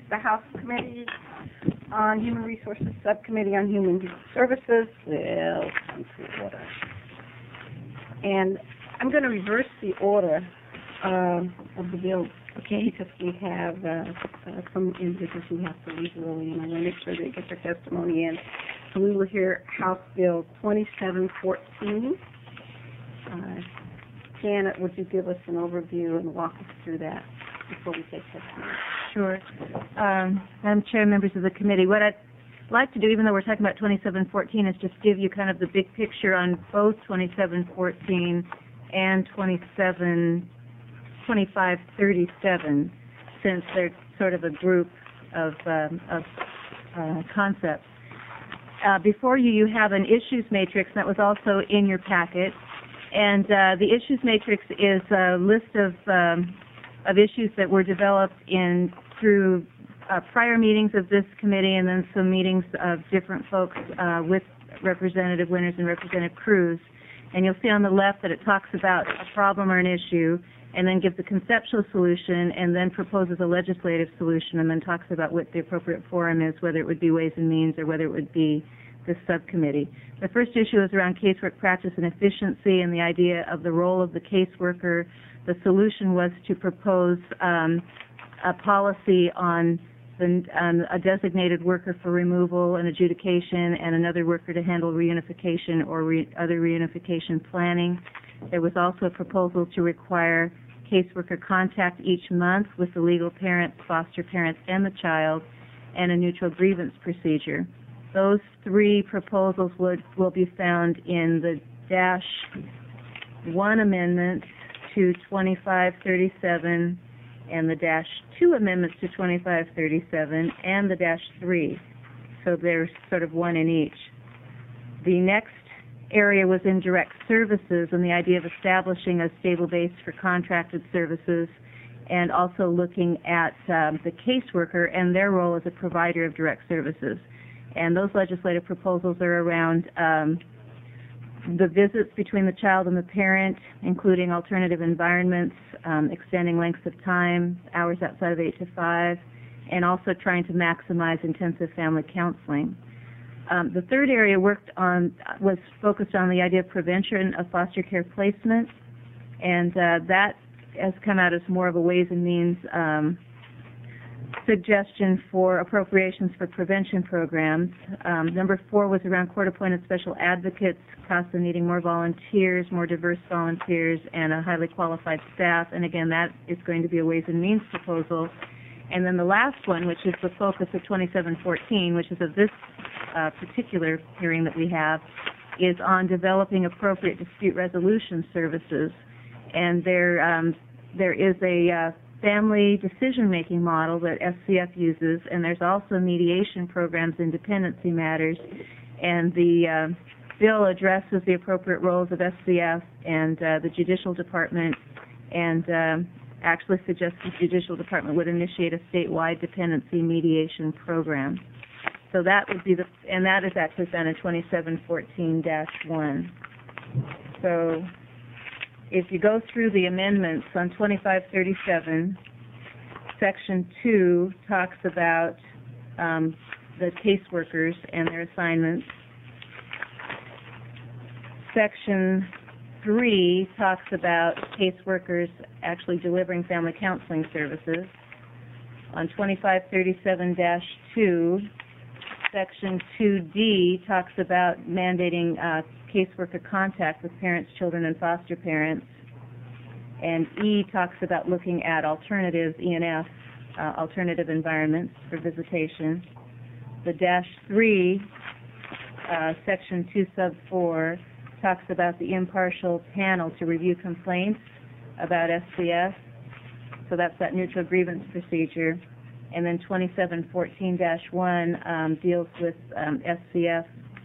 the House Committee on Human Resources, Subcommittee on Human Services will come to order. And I'm going to reverse the order of the bill, okay, because we have some individuals who have to leave early, and I want to make sure they get their testimony in. So we will hear House Bill 2714. Janet, would you give us an overview and walk us through that before we take testimony? Sure. Madam Chair, members of the committee, what I'd like to do, even though we're talking about 2714, is just give you kind of the big picture on both 2714 and 2537, since they're sort of a group of concepts. Before you, you have an issues matrix that was also in your packet, and the issues matrix is a list of issues that were developed through prior meetings of this committee, and then some meetings of different folks with Representative Winters and Representative Cruz. And you'll see on the left that it talks about a problem or an issue, and then gives a conceptual solution, and then proposes a legislative solution, and then talks about what the appropriate forum is, whether it would be Ways and Means or whether it would be the subcommittee. The first issue is around casework practice and efficiency and the idea of the role of the caseworker. The solution was to propose a policy on a designated worker for removal and adjudication, and another worker to handle reunification or other reunification planning. There was also a proposal to require caseworker contact each month with the legal parents, foster parents, and the child, and a neutral grievance procedure. Those three proposals will be found in the -1 amendment to 2537, and the -2 amendments to 2537, and the -3. So there's sort of one in each. The next area was in direct services, and the idea of establishing a stable base for contracted services, and also looking at the caseworker and their role as a provider of direct services. And those legislative proposals are around the visits between the child and the parent, including alternative environments, extending lengths of time, hours outside of 8 to 5, and also trying to maximize intensive family counseling. The third area was focused on the idea of prevention of foster care placement, and that has come out as more of a Ways and Means suggestion for appropriations for prevention programs. Number 4 was around court-appointed special advocates, costs of needing more volunteers, more diverse volunteers, and a highly qualified staff. And again, that is going to be a Ways and Means proposal. And then the last one, which is the focus of 2714, which is of this particular hearing that we have, is on developing appropriate dispute resolution services. And there is a family decision-making model that SCF uses, and there's also mediation programs in dependency matters, and the bill addresses the appropriate roles of SCF and the Judicial Department, and actually suggests the Judicial Department would initiate a statewide dependency mediation program. So that would be and that is actually found in 2714-1. So if you go through the amendments on 2537, Section 2 talks about the caseworkers and their assignments. Section 3 talks about caseworkers actually delivering family counseling services. On 2537-2, Section 2D talks about mandating caseworker contact with parents, children, and foster parents. And E talks about looking at alternatives, E&F, alternative environments for visitation. The -3, Section 2 sub 4, talks about the impartial panel to review complaints about SCF. So that's that neutral grievance procedure. And then 2714-1 deals with SCF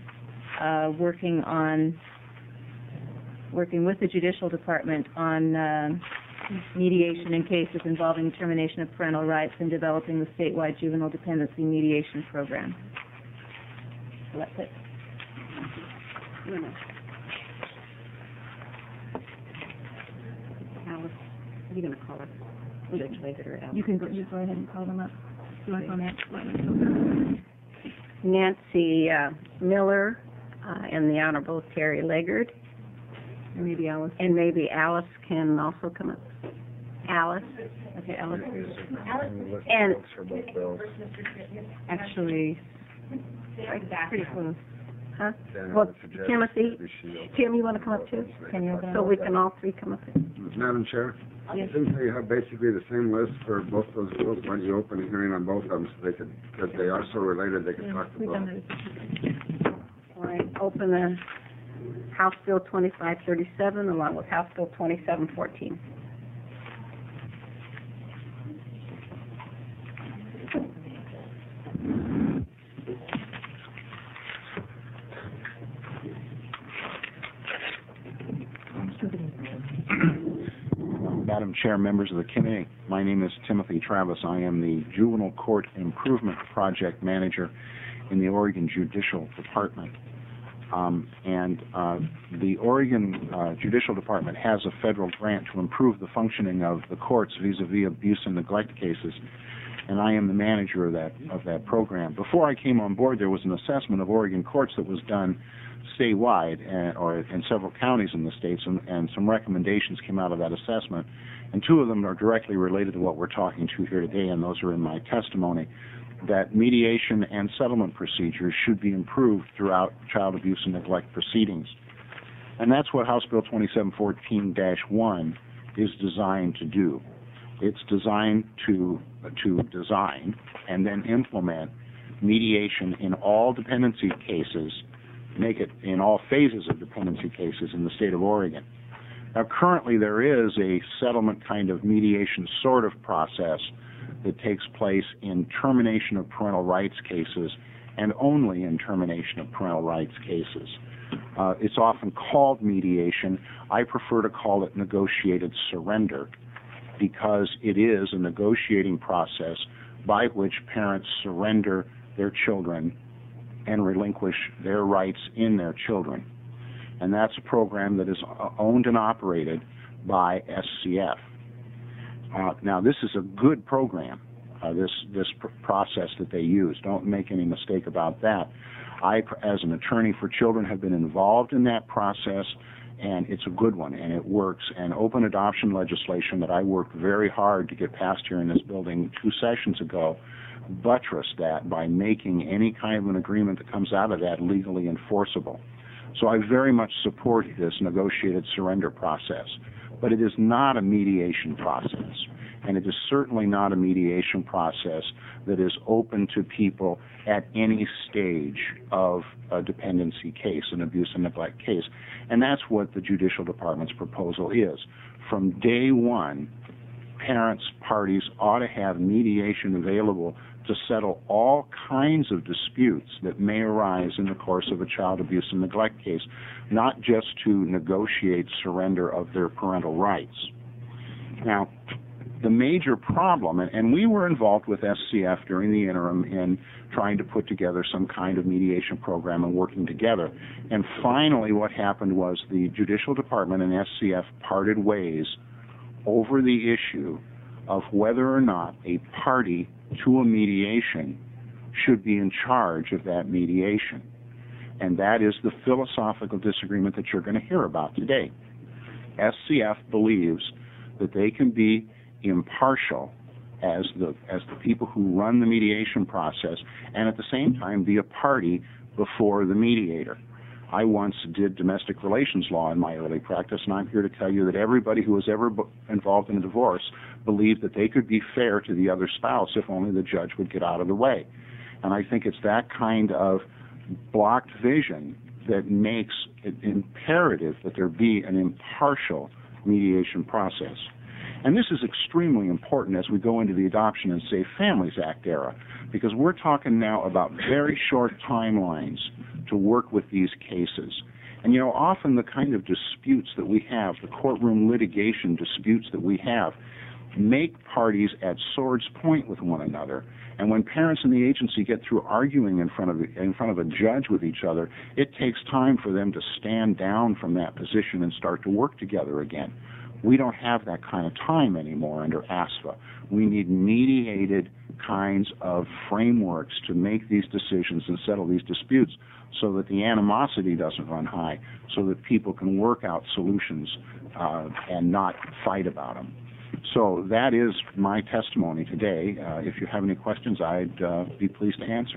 working with the Judicial Department on mediation in cases involving termination of parental rights and developing the statewide juvenile dependency mediation program. So that's it. Alice, what are you going to call it? You can go ahead and call them up. You want to go next? Nancy Miller, and the Honorable Terry Leggard. Or maybe Alice. And maybe Alice can also come up. Alice. Okay, Alice. And Actually, pretty close. huh? Well, Timothy, Tim, you want to come up too? Can you open So up? we can all three come up. Madam Chair, Yes. since you have basically the same list for both those bills, why don't you open a hearing on both of them so they could, because they are so related, they could talk to We've both. done that. All right, open the House Bill 2537 along with House Bill 2714. Madam Chair, members of the committee, my name is Timothy Travis. I am the Juvenile Court Improvement Project Manager in the Oregon Judicial Department. The Oregon Judicial Department has a federal grant to improve the functioning of the courts vis-a-vis abuse and neglect cases, and I am the manager of that program. Before I came on board, there was an assessment of Oregon courts that was done statewide or in several counties in the states, and some recommendations came out of that assessment, and two of them are directly related to what we're talking to here today, and those are in my testimony, that mediation and settlement procedures should be improved throughout child abuse and neglect proceedings. And that's what House Bill 2714-1 is designed to do. It's designed to design and then implement mediation in all dependency cases, make it in all phases of dependency cases in the state of Oregon. Now, currently there is a settlement kind of mediation sort of process that takes place in termination of parental rights cases and only in termination of parental rights cases. It's often called mediation. I prefer to call it negotiated surrender because it is a negotiating process by which parents surrender their children and relinquish their rights in their children. And that's a program that is owned and operated by SCF. Now, this is a good program, this process that they use. Don't make any mistake about that. I, as an attorney for children, have been involved in that process, and it's a good one, and it works. And open adoption legislation that I worked very hard to get passed here in this building 2 sessions ago buttressed that by making any kind of an agreement that comes out of that legally enforceable. So I very much support this negotiated surrender process. But it is not a mediation process, and it is certainly not a mediation process that is open to people at any stage of a dependency case, an abuse and neglect case. And that's what the Judicial Department's proposal is. From day one, parents, parties ought to have mediation available to settle all kinds of disputes that may arise in the course of a child abuse and neglect case, not just to negotiate surrender of their parental rights. Now, the major problem, and we were involved with SCF during the interim in trying to put together some kind of mediation program and working together. And finally what happened was the Judicial Department and SCF parted ways over the issue of whether or not a party to a mediation should be in charge of that mediation. And that is the philosophical disagreement that you're going to hear about today. SCF believes that they can be impartial as the people who run the mediation process and at the same time be a party before the mediator. I once did domestic relations law in my early practice, and I'm here to tell you that everybody who was ever involved in a divorce believed that they could be fair to the other spouse if only the judge would get out of the way. And I think it's that kind of blocked vision that makes it imperative that there be an impartial mediation process. And this is extremely important as we go into the Adoption and Safe Families Act era, because we're talking now about very short timelines to work with these cases. And, you know, often the kind of disputes that we have, the courtroom litigation disputes that we have, make parties at sword's point with one another. And when parents in the agency get through arguing in front of a judge with each other, it takes time for them to stand down from that position and start to work together again. We don't have that kind of time anymore under ASFA. We need mediated kinds of frameworks to make these decisions and settle these disputes so that the animosity doesn't run high, so that people can work out solutions and not fight about them. So that is my testimony today. If you have any questions, I'd be pleased to answer.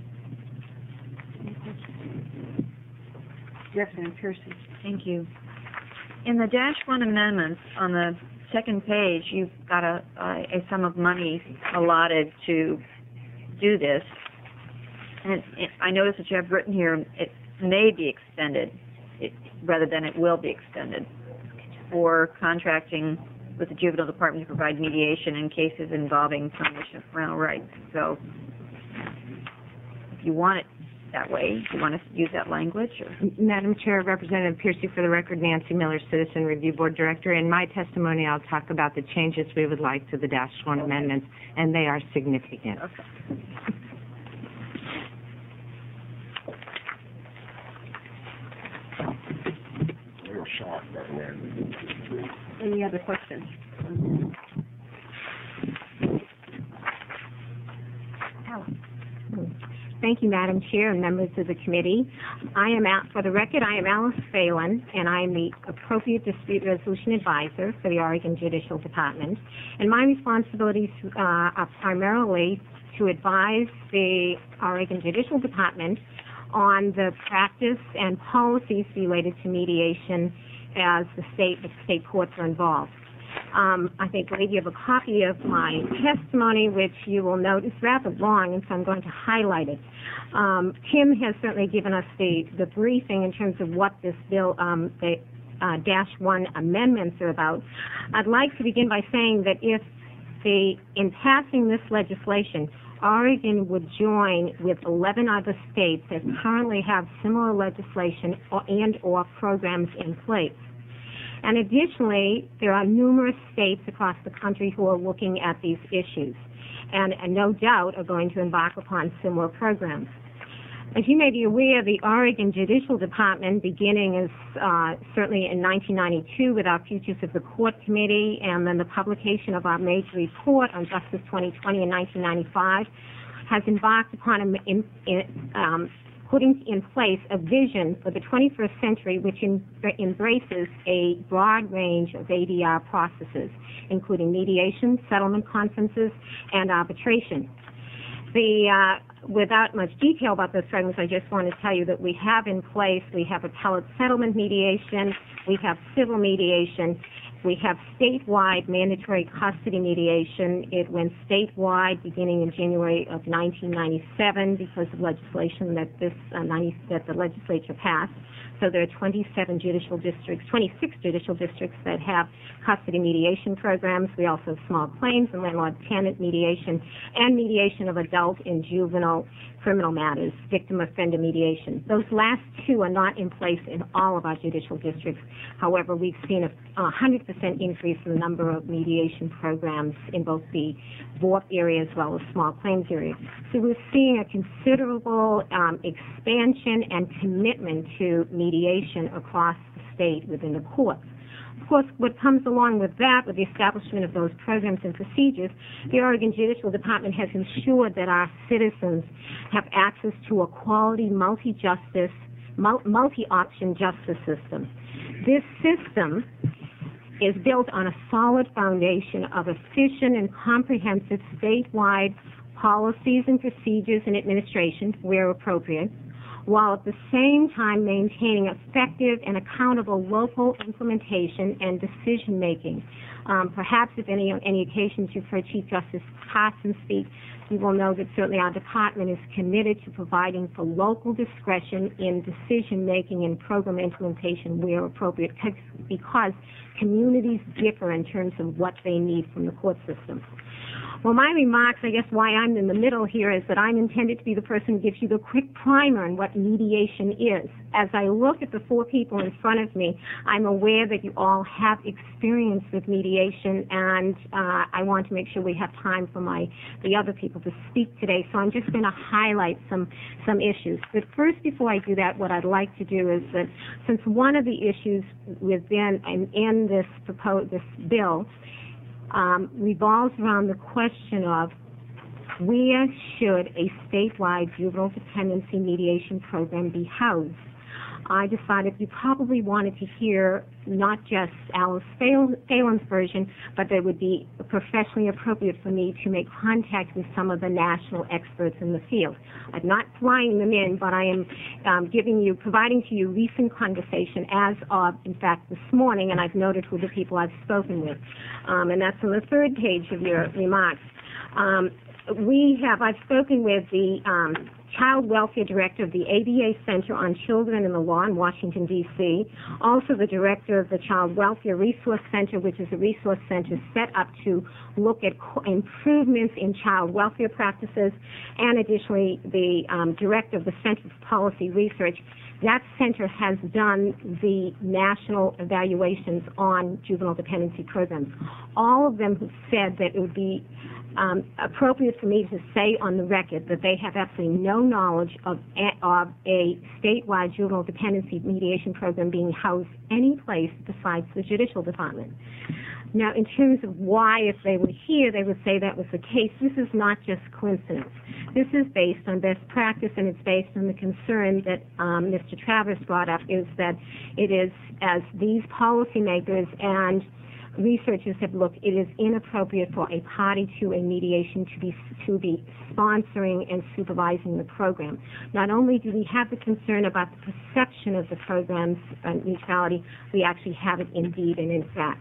Yes, Ann Piercy. Thank you. In the -1 amendments on the second page, you've got a sum of money allotted to do this. And I notice that you have written here it may be extended rather than it will be extended for contracting with the Juvenile Department to provide mediation in cases involving termination of parental rights. So if you want it that way, do you want to use that language? Or? Madam Chair, Representative Piercy, for the record, Nancy Miller, Citizen Review Board Director. In my testimony, I'll talk about the changes we would like to the -1 amendments, and they are significant. Okay. Real shocked by that. Any other questions? Thank you, Madam Chair and members of the committee. For the record, I am Alice Phelan, and I am the Appropriate Dispute Resolution Advisor for the Oregon Judicial Department. And my responsibilities are primarily to advise the Oregon Judicial Department on the practice and policies related to mediation as the state courts are involved. I think I gave you a copy of my testimony, which you will note is rather long, and so I'm going to highlight it. Tim has certainly given us the briefing in terms of what this bill, the -1 amendments are about. I'd like to begin by saying that in passing this legislation, Oregon would join with 11 other states that currently have similar legislation or programs in place. And additionally, there are numerous states across the country who are looking at these issues and no doubt are going to embark upon similar programs. As you may be aware, the Oregon Judicial Department, beginning certainly in 1992 with our Futures of the Court Committee and then the publication of our major report on Justice 2020 in 1995, has embarked upon putting in place a vision for the 21st century which embraces a broad range of ADR processes, including mediation, settlement conferences, and arbitration. Without much detail about those programs, I just want to tell you that we have appellate settlement mediation, we have civil mediation, we have statewide mandatory custody mediation. It went statewide beginning in January of 1997 because of legislation that the legislature passed. So there are 26 judicial districts that have custody mediation programs. We also have small claims and landlord-tenant mediation and mediation of adult and juvenile criminal matters, victim-offender mediation. Those last two are not in place in all of our judicial districts. However, we've seen a 100% increase in the number of mediation programs in both the VORP area as well as small claims area. So we're seeing a considerable expansion and commitment to mediation across the state within the courts. Of course, what comes along with that, with the establishment of those programs and procedures, the Oregon Judicial Department has ensured that our citizens have access to a quality multi-option justice system. This system is built on a solid foundation of efficient and comprehensive statewide policies and procedures and administration where appropriate, while at the same time maintaining effective and accountable local implementation and decision-making. Perhaps if on any occasions you've heard Chief Justice Carson speak, you will know that certainly our department is committed to providing for local discretion in decision-making and program implementation where appropriate, because communities differ in terms of what they need from the court system. Well, my remarks, I guess why I'm in the middle here is that I'm intended to be the person who gives you the quick primer on what mediation is. As I look at the four people in front of me, I'm aware that you all have experience with mediation, and I want to make sure we have time for the other people to speak today. So I'm just going to highlight some issues. But first, before I do that, what I'd like to do is that since one of the issues within in this bill revolves around the question of where should a statewide juvenile dependency mediation program be housed. I decided you probably wanted to hear not just Alice Phelan's version, but that it would be professionally appropriate for me to make contact with some of the national experts in the field. I'm not flying them in, but I am providing to you recent conversation as of, in fact, this morning, and I've noted who the people I've spoken with. And that's on the third page of your remarks. I've spoken with the Child Welfare Director of the ABA Center on Children and the Law in Washington, D.C., also the Director of the Child Welfare Resource Center, which is a resource center set up to look at improvements in child welfare practices, and additionally the Director of the Center for Policy Research. That center has done the national evaluations on juvenile dependency programs. All of them have said that it would be appropriate for me to say on the record that they have absolutely no knowledge of a statewide juvenile dependency mediation program being housed any place besides the Judicial Department. Now, in terms of why, if they were here, they would say that was the case. This is not just coincidence. This is based on best practice, and it's based on the concern that Mr. Travers brought up, is that it is, as these policymakers and researchers have looked, it is inappropriate for a party to a mediation to be sponsoring and supervising the program. Not only do we have the concern about the perception of the program's neutrality, we actually have it indeed and in fact.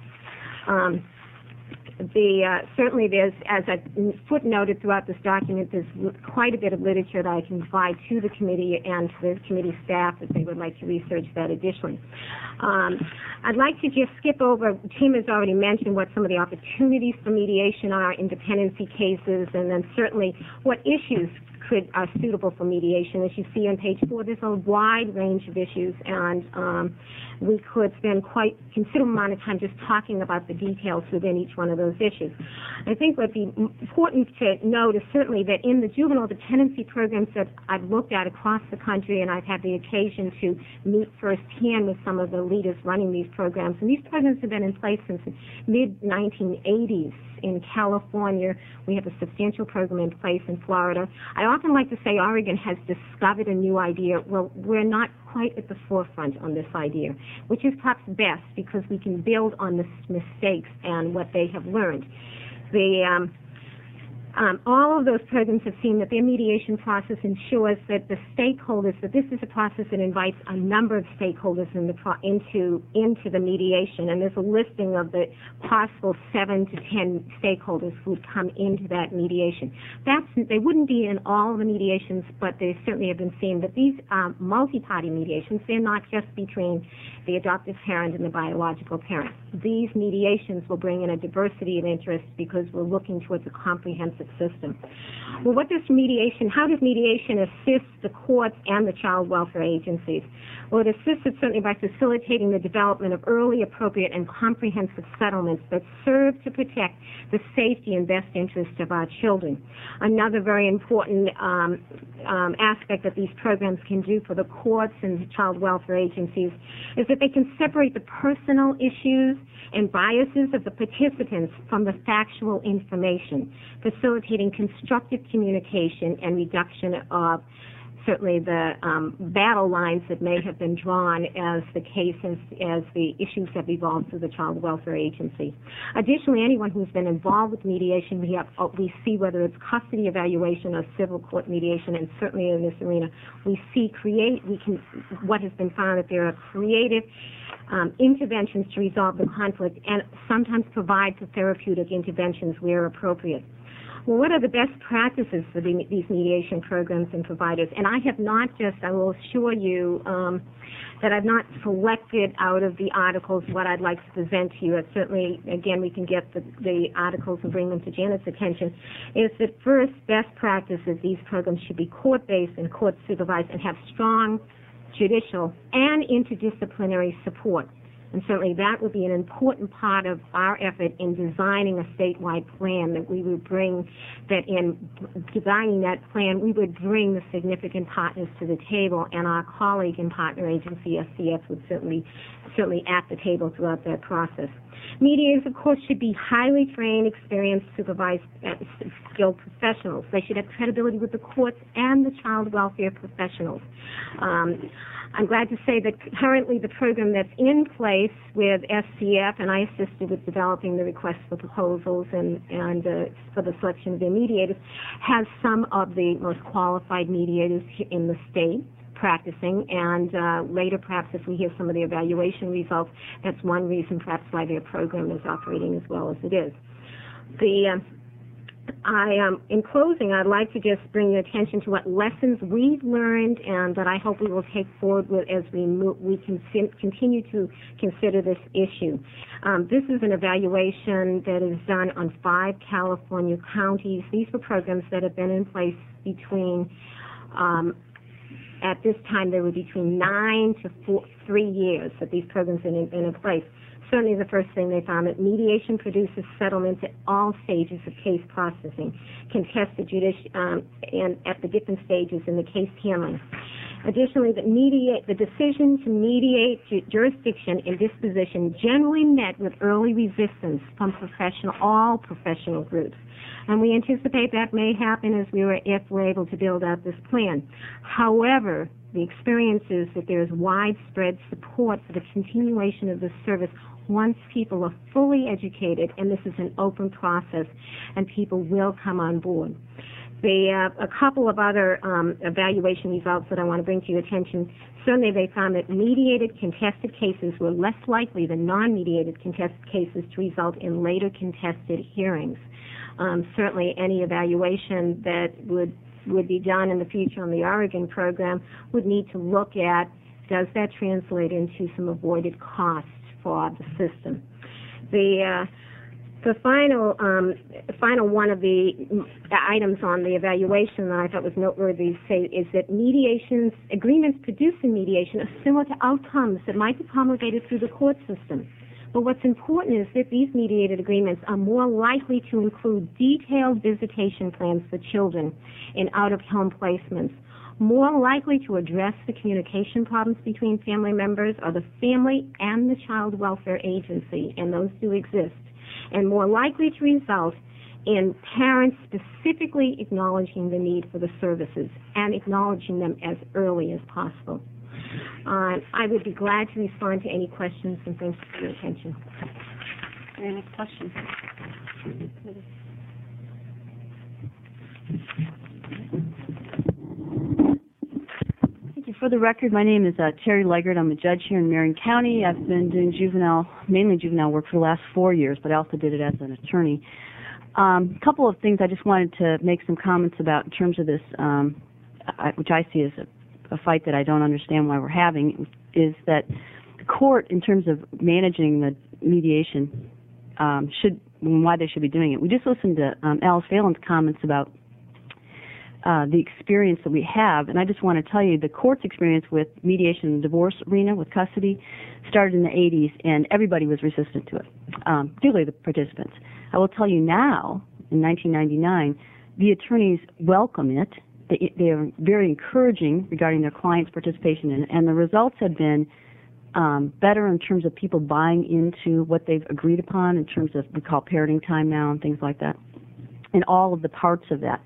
Certainly there's, as I footnoted throughout this document, there's quite a bit of literature that I can provide to the committee and to the committee staff if they would like to research that additionally. I'd like to just skip over, Tim has already mentioned what some of the opportunities for mediation are in dependency cases, and then certainly what issues are suitable for mediation. As you see on page 4, there's a wide range of issues, and we could spend quite a considerable amount of time just talking about the details within each one of those issues. I think what would be important to note is certainly that in the juvenile dependency programs that I've looked at across the country, and I've had the occasion to meet firsthand with some of the leaders running these programs, and these programs have been in place since the mid-1980s. In California, we have a substantial program in place in Florida. I often like to say Oregon has discovered a new idea. Well, we're not quite at the forefront on this idea, which is perhaps best because we can build on the mistakes and what they have learned. All of those programs have seen that their mediation process ensures that the stakeholders, that this is a process that invites a number of stakeholders into the mediation, and there's a listing of the possible 7 to 10 stakeholders who would come into that mediation. They wouldn't be in all the mediations, but they certainly have been seen that these multi-party mediations, they're not just between the adoptive parent and the biological parent. These mediations will bring in a diversity of interest because we're looking towards a comprehensive system. Well, how does mediation assist the courts and the child welfare agencies? Well, it assists it certainly by facilitating the development of early, appropriate, and comprehensive settlements that serve to protect the safety and best interests of our children. Another very important aspect that these programs can do for the courts and the child welfare agencies is that they can separate the personal issues and biases of the participants from the factual information, facilitating constructive communication and reduction of certainly the battle lines that may have been drawn as the cases, as the issues have evolved through the Child Welfare Agency. Additionally, anyone who's been involved with mediation, we see whether it's custody evaluation or civil court mediation, and certainly in this arena, we see what has been found that there are creative interventions to resolve the conflict and sometimes provide for therapeutic interventions where appropriate. well, what are the best practices for these mediation programs and providers? And I have not just, I will assure you, that I've not selected out of the articles what I'd like to present to you. It certainly, again, we can get the articles and bring them to Janet's attention, is that first, best practices, these programs should be court-based and court-supervised and have strong judicial and interdisciplinary support. And certainly that would be an important part of our effort in designing a statewide plan, that we would bring, that in designing that plan, we would bring the significant partners to the table, and our colleague and partner agency, SCF, would certainly at the table throughout that process. Mediators, of course, should be highly trained, experienced, supervised, skilled professionals. They should have credibility with the courts and the child welfare professionals. I'm glad to say that currently the program that's in place with SCF, and I assisted with developing the request for proposals and for the selection of their mediators, has some of the most qualified mediators in the state practicing, and later perhaps if we hear some of the evaluation results, that's one reason perhaps why their program is operating as well as it is. In closing, I'd like to just bring your attention to what lessons we've learned and that I hope we will take forward with as we continue to consider this issue. This is an evaluation that is done on 5 California counties. These were programs that have been in place between, at this time, they were between 9 to 3 years that these programs have been in place. Certainly the first thing they found that mediation produces settlements at all stages of case processing, contested and at the different stages in the case handling. Additionally, the decision to mediate jurisdiction and disposition generally met with early resistance from all professional groups. And we anticipate that may happen if we're able to build out this plan. However, the experience is that there is widespread support for the continuation of this service once people are fully educated, and this is an open process, and people will come on board. A couple of other evaluation results that I want to bring to your attention. Certainly they found that mediated contested cases were less likely than non-mediated contested cases to result in later contested hearings. Certainly any evaluation that would be done in the future on the Oregon program would need to look at, does that translate into some avoided costs for the system. The final one of the items on the evaluation that I thought was noteworthy is that agreements produced in mediation are similar to outcomes that might be promulgated through the court system. But what's important is that these mediated agreements are more likely to include detailed visitation plans for children in out-of-home placements, more likely to address the communication problems between family members or the family and the child welfare agency, and those do exist, and more likely to result in parents specifically acknowledging the need for the services and acknowledging them as early as possible. I would be glad to respond to any questions, and thanks for your attention. Any questions? For the record, my name is Terry Leggert. I'm a judge here in Marion County. I've been doing mainly juvenile work for the last 4 years, but I also did it as an attorney. A couple of things I just wanted to make some comments about in terms of this, which I see as a fight that I don't understand why we're having, is that the court, in terms of managing the mediation, why they should be doing it. We just listened to Alice Phelan's comments about the experience that we have, and I just want to tell you the court's experience with mediation in the divorce arena with custody started in the 80s, and everybody was resistant to it, particularly the participants. I will tell you now, in 1999, the attorneys welcome it. They are very encouraging regarding their clients' participation in it, and the results have been better in terms of people buying into what they've agreed upon in terms of, we call parenting time now and things like that, and all of the parts of that.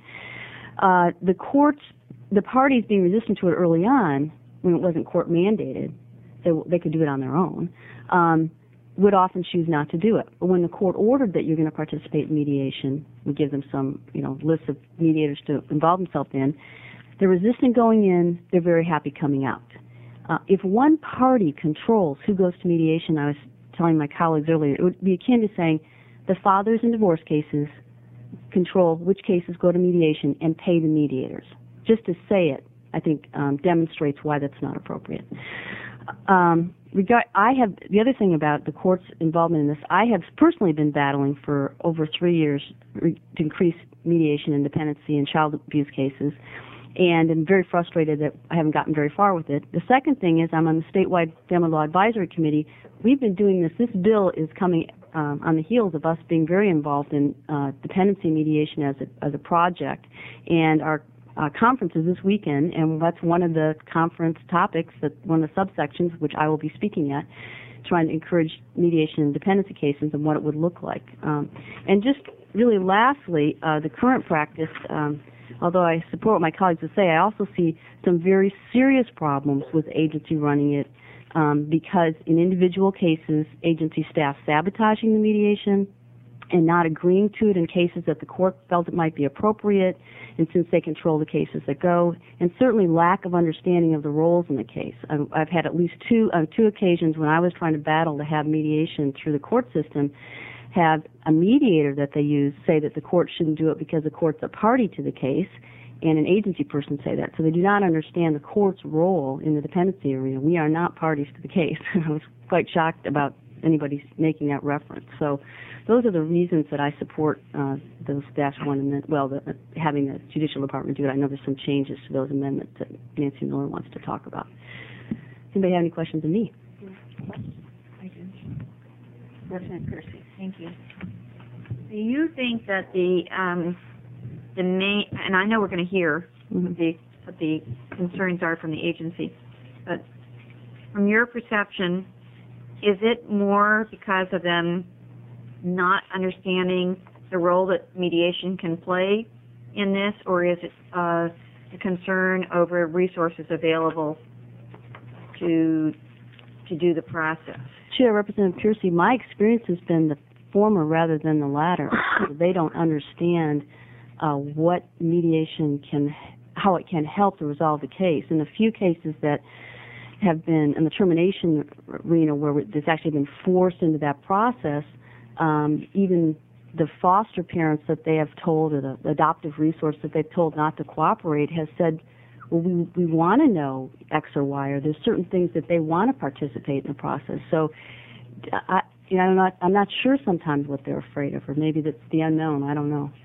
The parties being resistant to it early on, when it wasn't court mandated, they could do it on their own, would often choose not to do it. But when the court ordered that you're going to participate in mediation, we give them some, list of mediators to involve themselves in, they're resistant going in, they're very happy coming out. If one party controls who goes to mediation, I was telling my colleagues earlier, it would be akin to saying the fathers in divorce cases control which cases go to mediation and pay the mediators. Just to say it, I think, demonstrates why that's not appropriate. The other thing about the court's involvement in this, I have personally been battling for over 3 years to increase mediation independency in child abuse cases, and I'm very frustrated that I haven't gotten very far with it. The second thing is I'm on the statewide Family Law Advisory Committee. We've been doing this. This bill is coming on the heels of us being very involved in dependency mediation as a project, and our conference is this weekend, and that's one of the conference topics, one of the subsections, which I will be speaking at, trying to encourage mediation in dependency cases and what it would look like. And just really lastly, the current practice, although I support what my colleagues would say, I also see some very serious problems with agency running it because in individual cases, agency staff sabotaging the mediation and not agreeing to it in cases that the court felt it might be appropriate, and since they control the cases that go, and certainly lack of understanding of the roles in the case. I've had at least two occasions when I was trying to battle to have mediation through the court system, have a mediator that they use say that the court shouldn't do it because the court's a party to the case, and an agency person say that. So they do not understand the court's role in the dependency arena. We are not parties to the case. I was quite shocked about anybody making that reference. So those are the reasons that I support those -1 having the Judicial Department do it. I know there's some changes to those amendments that Nancy Miller wants to talk about. Anybody have any questions of me? I do. Representative Piercy. Thank you. Do you think that the main, and I know we're going to hear what the concerns are from the agency, but from your perception, is it more because of them not understanding the role that mediation can play in this, or is it a concern over resources available to do the process? Chair, Representative Piercy, my experience has been the former rather than the latter. They don't understand what mediation how it can help to resolve the case. In a few cases that have been in the termination arena where it's actually been forced into that process, even the foster parents that they have told, or the adoptive resource that they've told not to cooperate, has said, well, we want to know X or Y, or there's certain things that they want to participate in the process. So I'm not sure sometimes what they're afraid of, or maybe that's the unknown. I don't know.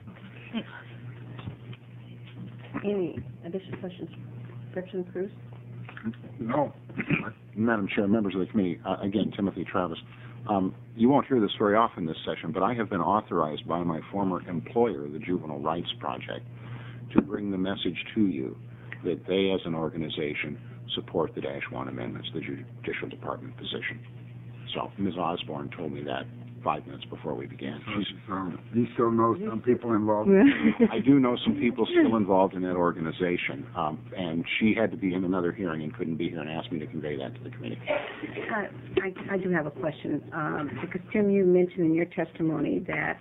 Any additional questions? Representative Cruz? No. Madam Chair, members of the committee, again, Timothy Travis. You won't hear this very often this session, but I have been authorized by my former employer, the Juvenile Rights Project, to bring the message to you that they, as an organization, support the -1 amendments, the Judicial Department position. So Ms. Osborne told me that 5 minutes before we began. You still know some people involved? I do know some people still involved in that organization, and she had to be in another hearing and couldn't be here and asked me to convey that to the committee. I do have a question, because, Tim, you mentioned in your testimony that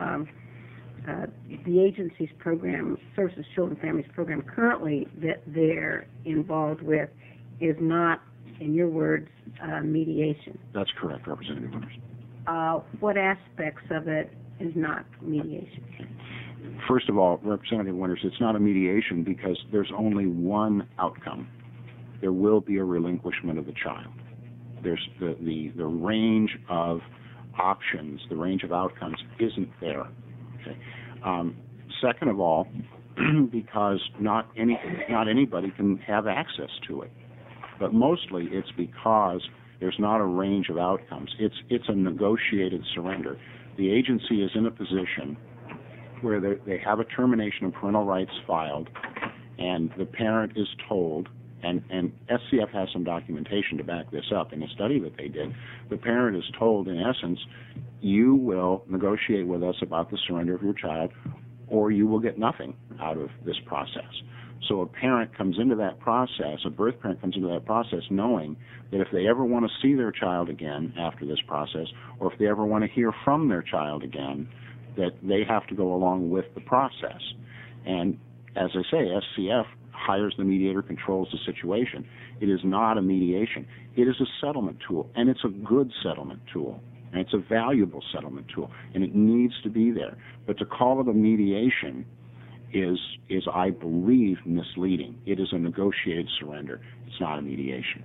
the agency's program, Services Children and Families program, currently that they're involved with is not, in your words, mediation. That's correct, Representative Winters. What aspects of it is not mediation? First of all, Representative Winters, it's not a mediation because there's only one outcome. There will be a relinquishment of the child. There's the range of options, the range of outcomes isn't there. Okay. Second of all, because not anybody can have access to it. But mostly it's because there's not a range of outcomes. It's a negotiated surrender. The agency is in a position where they have a termination of parental rights filed, and the parent is told, and SCF has some documentation to back this up in a study that they did, the parent is told, in essence, you will negotiate with us about the surrender of your child, or you will get nothing out of this process. So a parent comes into that process, a birth parent comes into that process knowing that if they ever want to see their child again after this process, or if they ever want to hear from their child again, that they have to go along with the process. And as I say, SCF hires the mediator, controls the situation. It is not a mediation. It is a settlement tool, and it's a good settlement tool. And it's a valuable settlement tool, and it needs to be there. But to call it a mediation is I believe, misleading. It is a negotiated surrender. It's not a mediation.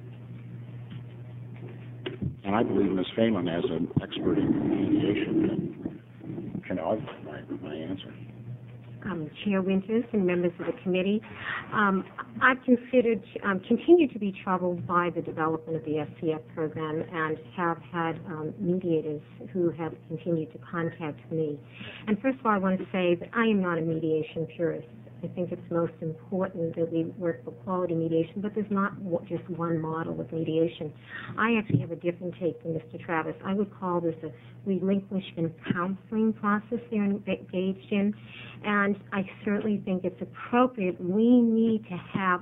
And I believe Ms. Phelan, as an expert in mediation, can augment my answer. Chair Winters and members of the committee, I've continue to be troubled by the development of the SCF program and have had mediators who have continued to contact me. And first of all, I want to say that I am not a mediation purist. I think it's most important that we work for quality mediation, but there's not just one model of mediation. I actually have a different take than Mr. Travis. I would call this a relinquishment counseling process they're engaged in, and I certainly think it's appropriate. We need to have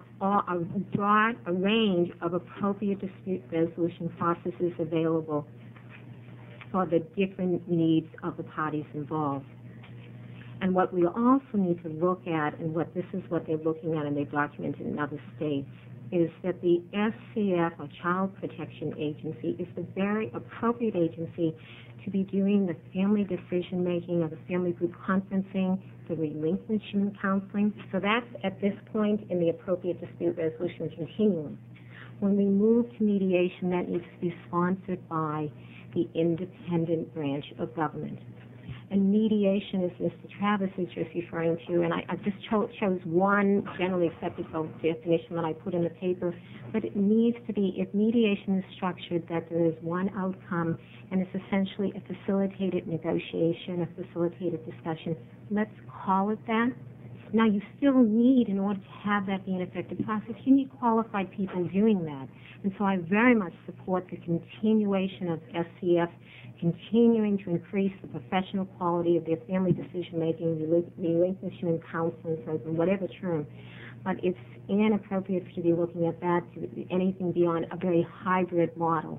a range of appropriate dispute resolution processes available for the different needs of the parties involved. And what we also need to look at, and this is what they're looking at and they've documented in other states, is that the SCF, or Child Protection Agency, is the very appropriate agency to be doing the family decision-making or the family group conferencing, the relinquishment counseling. So that's at this point in the appropriate dispute resolution continuum. When we move to mediation, that needs to be sponsored by the independent branch of government. And mediation, as Mr. Travis is just referring to, and I just chose one generally accepted definition that I put in the paper, but it needs to be, if mediation is structured, that there is one outcome, and it's essentially a facilitated negotiation, a facilitated discussion. Let's call it that. Now, you still need, in order to have that be an effective process, you need qualified people doing that. And so I very much support the continuation of SCF, continuing to increase the professional quality of their family decision-making, relinquishment counseling, whatever term. But it's inappropriate to be looking at that to anything beyond a very hybrid model.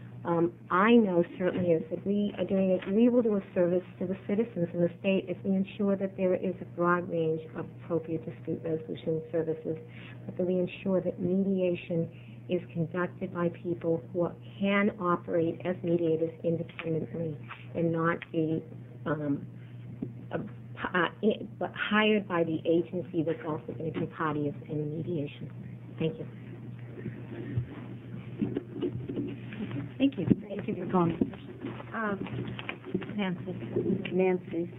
I know certainly is that we will do a service to the citizens in the state if we ensure that there is a broad range of appropriate dispute resolution services, but that we ensure that mediation is conducted by people who can operate as mediators independently and not be but hired by the agency that's also going to be party in the mediation. Thank you. Thank you. Thank you for calling. Nancy.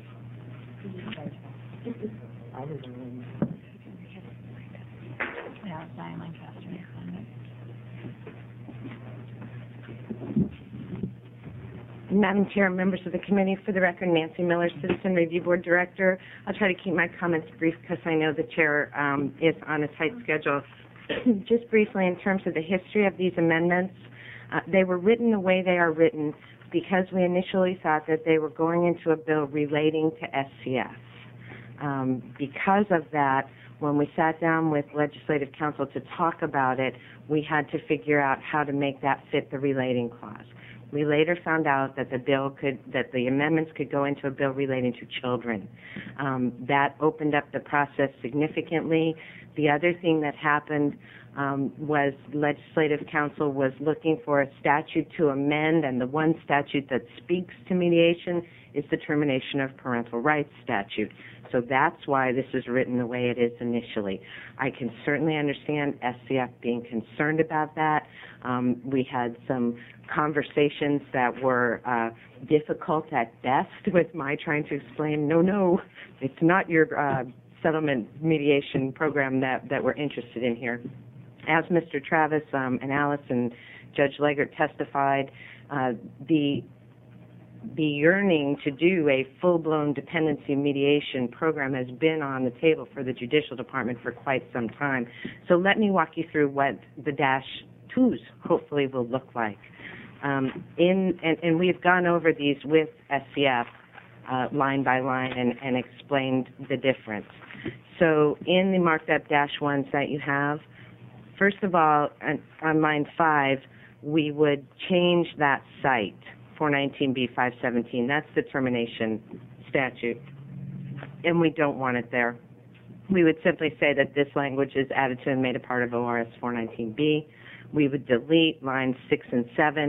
Madam Chair, members of the committee, for the record, Nancy Miller, Citizen Review Board Director. I'll try to keep my comments brief because I know the Chair is on a tight schedule. Just briefly, in terms of the history of these amendments, they were written the way they are written because we initially thought that they were going into a bill relating to SCF. Because of that, when we sat down with Legislative Counsel to talk about it, we had to figure out how to make that fit the relating clause. We later found out that the amendments could go into a bill relating to children. That opened up the process significantly. The other thing that happened was Legislative Counsel was looking for a statute to amend, and the one statute that speaks to mediation is the Termination of Parental Rights statute. So that's why this is written the way it is initially. I can certainly understand SCF being concerned about that. We had some conversations that were difficult at best with my trying to explain, no, it's not your settlement mediation program that we're interested in here. As Mr. Travis and Alice and Judge Leggert testified, the yearning to do a full-blown dependency mediation program has been on the table for the Judicial Department for quite some time. So let me walk you through what the -2s hopefully will look like. And we've gone over these with SCF line by line and explained the difference. So in the marked up -1s that you have, first of all, on line 5, we would change that site, 419B 517. That's the termination statute, and we don't want it there. We would simply say that this language is added to and made a part of ORS 419B. We would delete lines 6 and 7.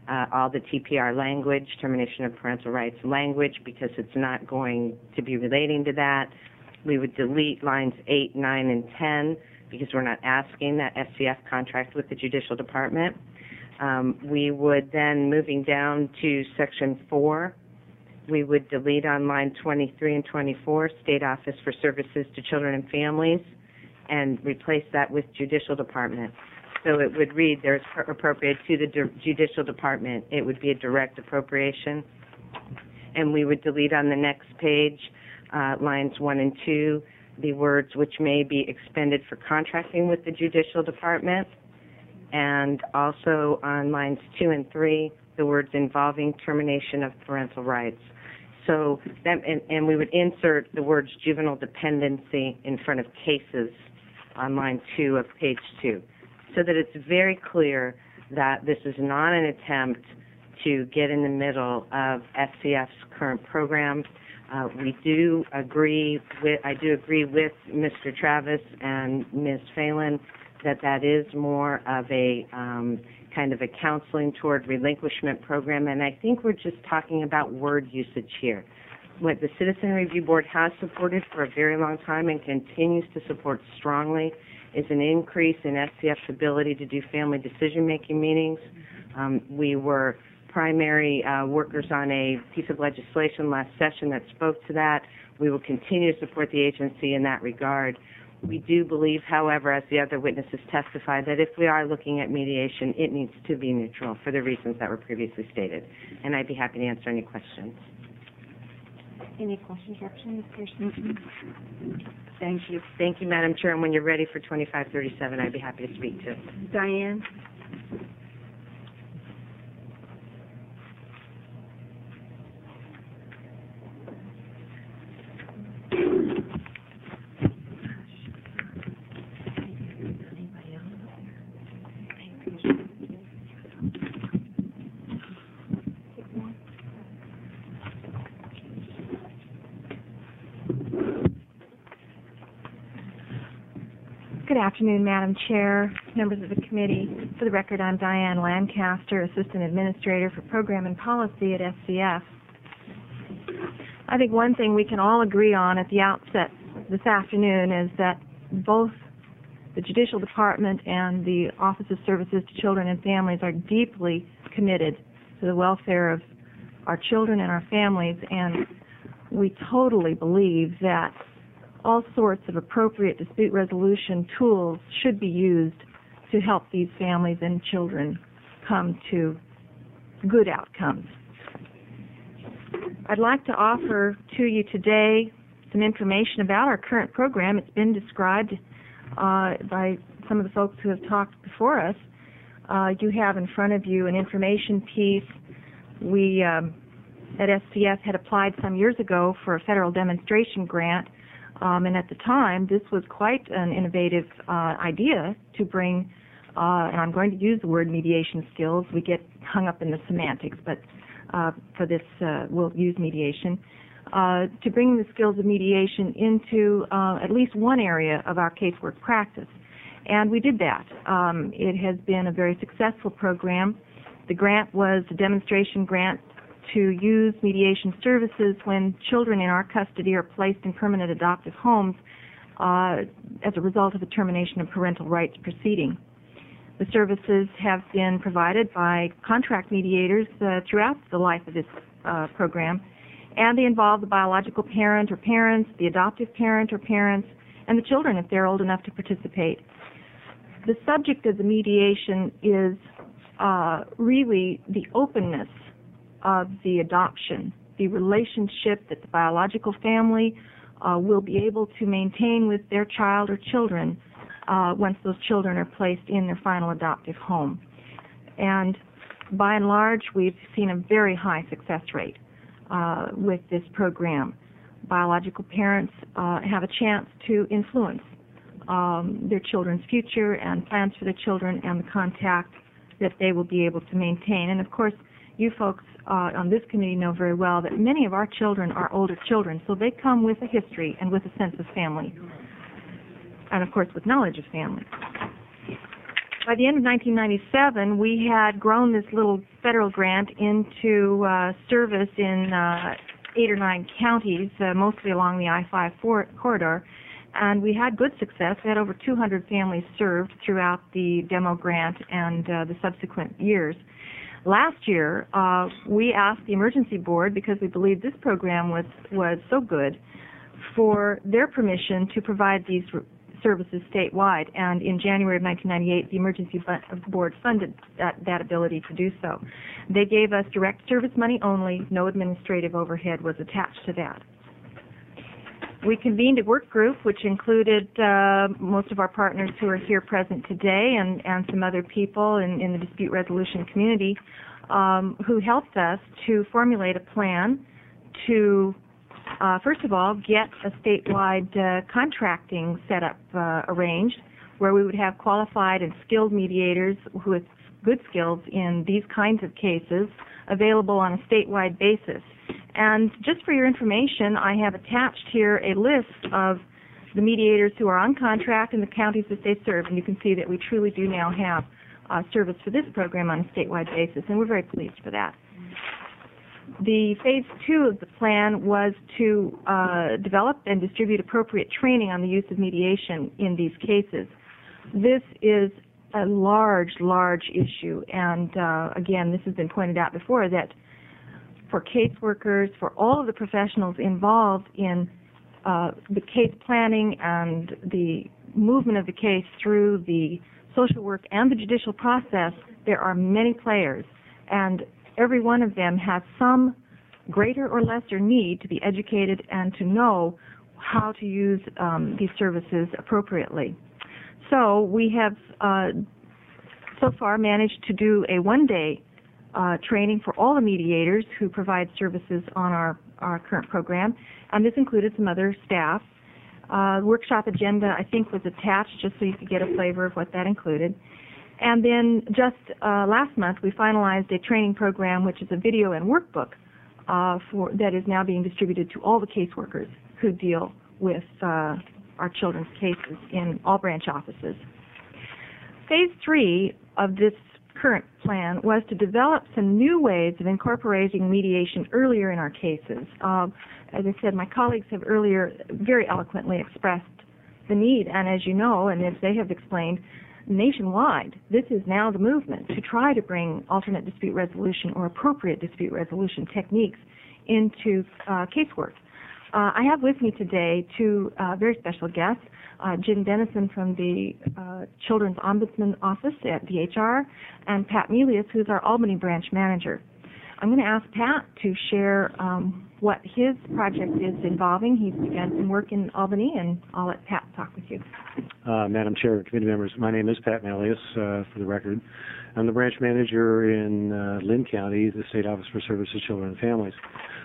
all the TPR language, termination of parental rights language, because it's not going to be relating to that. We would delete lines 8, 9, and 10 because we're not asking that SCF contract with the Judicial Department. We would then, moving down to Section 4, we would delete on line 23 and 24, State Office for Services to Children and Families, and replace that with Judicial Department. So it would read, there's appropriate to the Judicial Department. It would be a direct appropriation. And we would delete on the next page, lines 1 and 2, the words which may be expended for contracting with the Judicial Department. And also on lines 2 and 3, the words involving termination of parental rights. So that, and we would insert the words juvenile dependency in front of cases on line 2 of page 2, so that it's very clear that this is not an attempt to get in the middle of SCF's current program. I do agree with Mr. Travis and Ms. Phelan that is more of a kind of a counseling toward relinquishment program, and I think we're just talking about word usage here. What the Citizen Review Board has supported for a very long time and continues to support strongly is an increase in SCF's ability to do family decision-making meetings. We were primary workers on a piece of legislation last session that spoke to that. We will continue to support the agency in that regard. We do believe, however, as the other witnesses testified, that if we are looking at mediation, it needs to be neutral for the reasons that were previously stated. And I'd be happy to answer any questions. Any questions, Representative Pearson? Thank you. Thank you, Madam Chair. And when you're ready for 2537, I'd be happy to speak to. Diane? Good afternoon, Madam Chair, members of the committee. For the record, I'm Diane Lancaster, Assistant Administrator for Program and Policy at SCF. I think one thing we can all agree on at the outset this afternoon is that both the Judicial Department and the Office of Services to Children and Families are deeply committed to the welfare of our children and our families, and we totally believe that all sorts of appropriate dispute resolution tools should be used to help these families and children come to good outcomes. I'd like to offer to you today some information about our current program. It's been described by some of the folks who have talked before us. You have in front of you an information piece. We at SCF had applied some years ago for a federal demonstration grant. And at the time, this was quite an innovative idea to bring, and I'm going to use the word mediation skills. We get hung up in the semantics, but for this, we'll use mediation, to bring the skills of mediation into at least one area of our casework practice. And we did that. It has been a very successful program. The grant was a demonstration grant to use mediation services when children in our custody are placed in permanent adoptive homes as a result of a termination of parental rights proceeding. The services have been provided by contract mediators throughout the life of this program, and they involve the biological parent or parents, the adoptive parent or parents, and the children if they're old enough to participate. The subject of the mediation is really the openness of the adoption, the relationship that the biological family will be able to maintain with their child or children once those children are placed in their final adoptive home. And by and large, we've seen a very high success rate with this program. Biological parents have a chance to influence their children's future and plans for their children and the contact that they will be able to maintain. And of course, you folks on this committee know very well that many of our children are older children, so they come with a history and with a sense of family, and of course with knowledge of family. By the end of 1997, we had grown this little federal grant into service in 8 or 9 counties, mostly along the I-5 corridor, and we had good success. We had over 200 families served throughout the demo grant and the subsequent years. Last year, we asked the emergency board, because we believed this program was so good, for their permission to provide these services statewide, and in January of 1998, the emergency board funded that ability to do so. They gave us direct service money only. No administrative overhead was attached to that. We convened a work group which included most of our partners who are here present today and some other people in the dispute resolution community who helped us to formulate a plan to first of all, get a statewide contracting setup arranged where we would have qualified and skilled mediators with good skills in these kinds of cases available on a statewide basis. And just for your information, I have attached here a list of the mediators who are on contract in the counties that they serve, and you can see that we truly do now have service for this program on a statewide basis, and we're very pleased for that. The phase 2 of the plan was to develop and distribute appropriate training on the use of mediation in these cases. This is a large issue, and again, this has been pointed out before, that for caseworkers, for all of the professionals involved in the case planning and the movement of the case through the social work and the judicial process, there are many players, and every one of them has some greater or lesser need to be educated and to know how to use these services appropriately. So we have so far managed to do a one-day training for all the mediators who provide services on our current program, and this included some other staff. Workshop agenda, I think, was attached just so you could get a flavor of what that included. And then just last month, we finalized a training program, which is a video and workbook that is now being distributed to all the caseworkers who deal with our children's cases in all branch offices. Phase 3 of this current plan was to develop some new ways of incorporating mediation earlier in our cases. As I said, my colleagues have earlier very eloquently expressed the need, and as you know, and as they have explained, nationwide, this is now the movement to try to bring alternate dispute resolution or appropriate dispute resolution techniques into casework. I have with me today two very special guests, Jim Dennison from the Children's Ombudsman Office at DHR, and Pat Melius, who's our Albany branch manager. I'm going to ask Pat to share what his project is involving. He's begun some work in Albany, and I'll let Pat talk with you. Madam Chair and committee members, my name is Pat Melius, for the record. I'm the branch manager in Lynn County, the State Office for Services, Children and Families.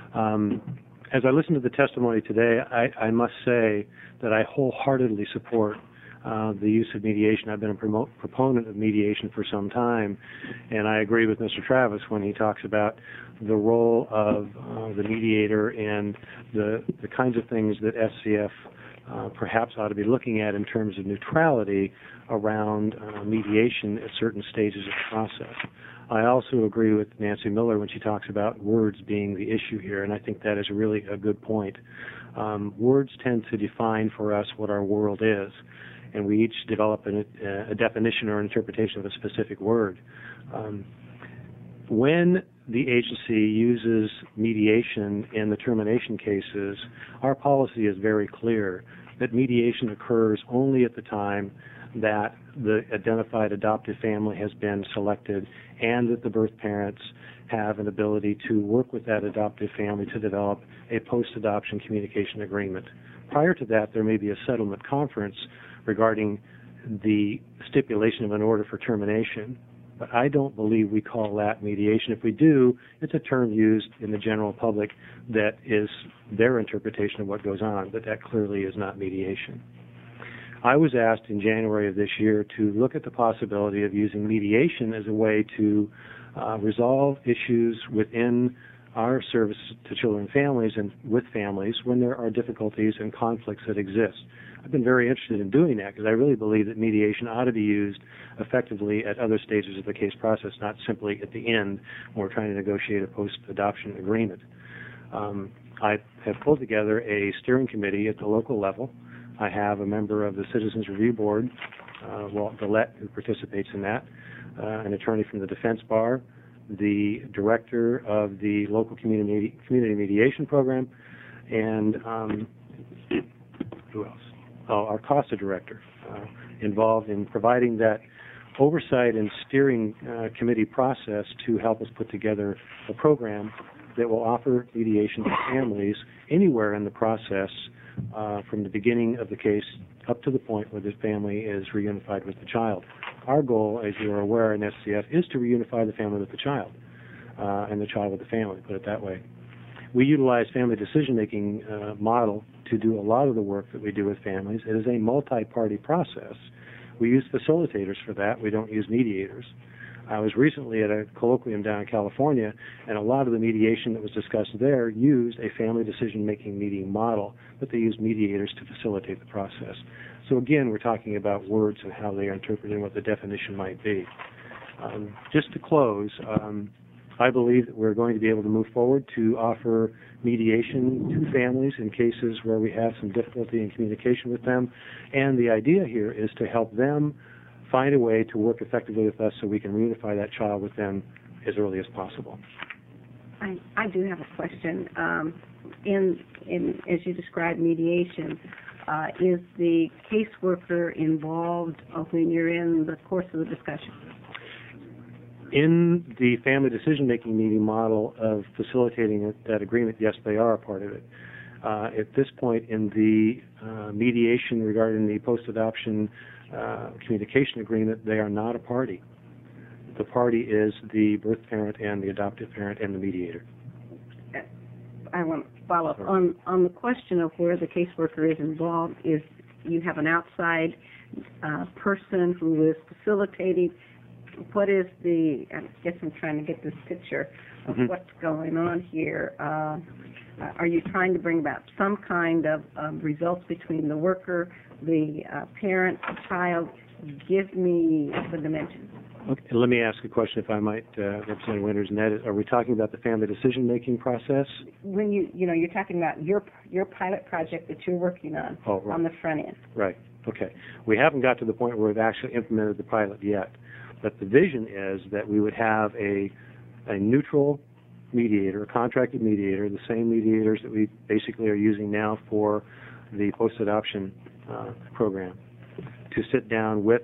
As I listen to the testimony today, I must say that I wholeheartedly support the use of mediation. I've been a proponent of mediation for some time, and I agree with Mr. Travis when he talks about the role of the mediator and the kinds of things that SCF perhaps ought to be looking at in terms of neutrality around mediation at certain stages of the process. I also agree with Nancy Miller when she talks about words being the issue here, and I think that is really a good point. Words tend to define for us what our world is, and we each develop a definition or interpretation of a specific word. When the agency uses mediation in the termination cases, our policy is very clear that mediation occurs only at the time that the identified adoptive family has been selected and that the birth parents have an ability to work with that adoptive family to develop a post-adoption communication agreement. Prior to that, there may be a settlement conference regarding the stipulation of an order for termination, but I don't believe we call that mediation. If we do, it's a term used in the general public that is their interpretation of what goes on, but that clearly is not mediation. I was asked in January of this year to look at the possibility of using mediation as a way to resolve issues within our service to children and families and with families when there are difficulties and conflicts that exist. I've been very interested in doing that because I really believe that mediation ought to be used effectively at other stages of the case process, not simply at the end when we're trying to negotiate a post-adoption agreement. I have pulled together a steering committee at the local level. I have a member of the Citizens Review Board, Walt Gillette, who participates in that, an attorney from the Defense Bar, the director of the local community mediation program, and who else? Oh, our COSTA director, involved in providing that oversight and steering committee process to help us put together a program that will offer mediation to families anywhere in the process from the beginning of the case up to the point where the family is reunified with the child. Our goal, as you are aware in SCF, is to reunify the family with the child and the child with the family, put it that way. We utilize family decision-making model to do a lot of the work that we do with families. It is a multi-party process. We use facilitators for that. We don't use mediators. I was recently at a colloquium down in California, and a lot of the mediation that was discussed there used a family decision-making meeting model, but they used mediators to facilitate the process. So again, we're talking about words and how they are interpreted and what the definition might be. Just to close, I believe that we're going to be able to move forward to offer mediation to families in cases where we have some difficulty in communication with them. And the idea here is to help them find a way to work effectively with us so we can reunify that child with them as early as possible. I do have a question. As you described mediation, is the caseworker involved when you're in the course of the discussion? In the family decision-making meeting model of facilitating that agreement, yes, they are a part of it. At this point in the mediation regarding the post-adoption communication agreement, they are not a party. The party is the birth parent and the adoptive parent and the mediator. I want to follow up on the question of where the caseworker is involved. Is you have an outside person who is facilitating? What is I guess I'm trying to get this picture of what's going on here. Are you trying to bring about some kind of results between the worker, the parent, the child? Give me the dimensions. Okay, let me ask a question, if I might, Representative Winters, and that is, are we talking about the family decision-making process? When you're talking about your pilot project that you're working on on the front end. Right. Okay. We haven't got to the point where we've actually implemented the pilot yet. But the vision is that we would have a neutral mediator, a contracted mediator, the same mediators that we basically are using now for the post-adoption program, to sit down with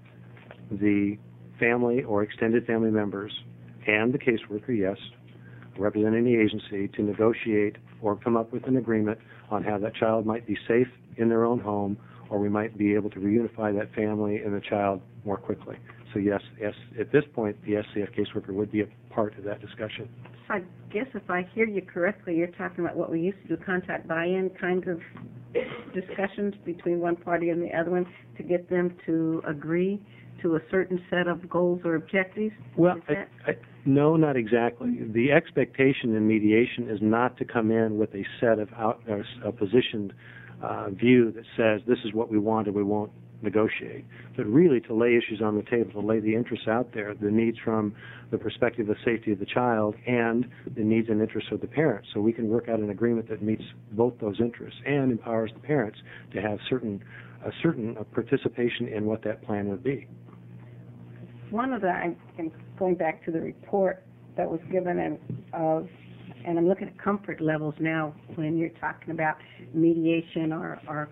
the family or extended family members and the caseworker, yes, representing the agency, to negotiate or come up with an agreement on how that child might be safe in their own home, or we might be able to reunify that family and the child more quickly. So yes, at this point, the SCF caseworker would be a part of that discussion. So I guess if I hear you correctly, you're talking about what we used to do, contact buy-in kind of discussions between one party and the other one to get them to agree to a certain set of goals or objectives? Well, no, not exactly. The expectation in mediation is not to come in with a set of a positioned view that says this is what we want and we won't negotiate, but really to lay issues on the table, to lay the interests out there, the needs from the perspective of safety of the child and the needs and interests of the parents, so we can work out an agreement that meets both those interests and empowers the parents to have a certain participation in what that plan would be. One of the, I'm going back to the report that was given, and I'm looking at comfort levels now when you're talking about mediation or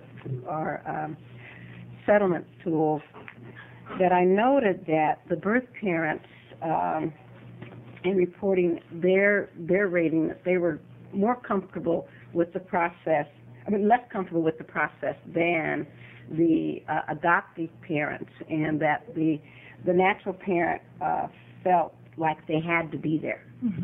settlement tools, that I noted that the birth parents, in reporting their rating, that they were more comfortable with the process, less comfortable with the process than the adoptive parents, and that the natural parent felt like they had to be there.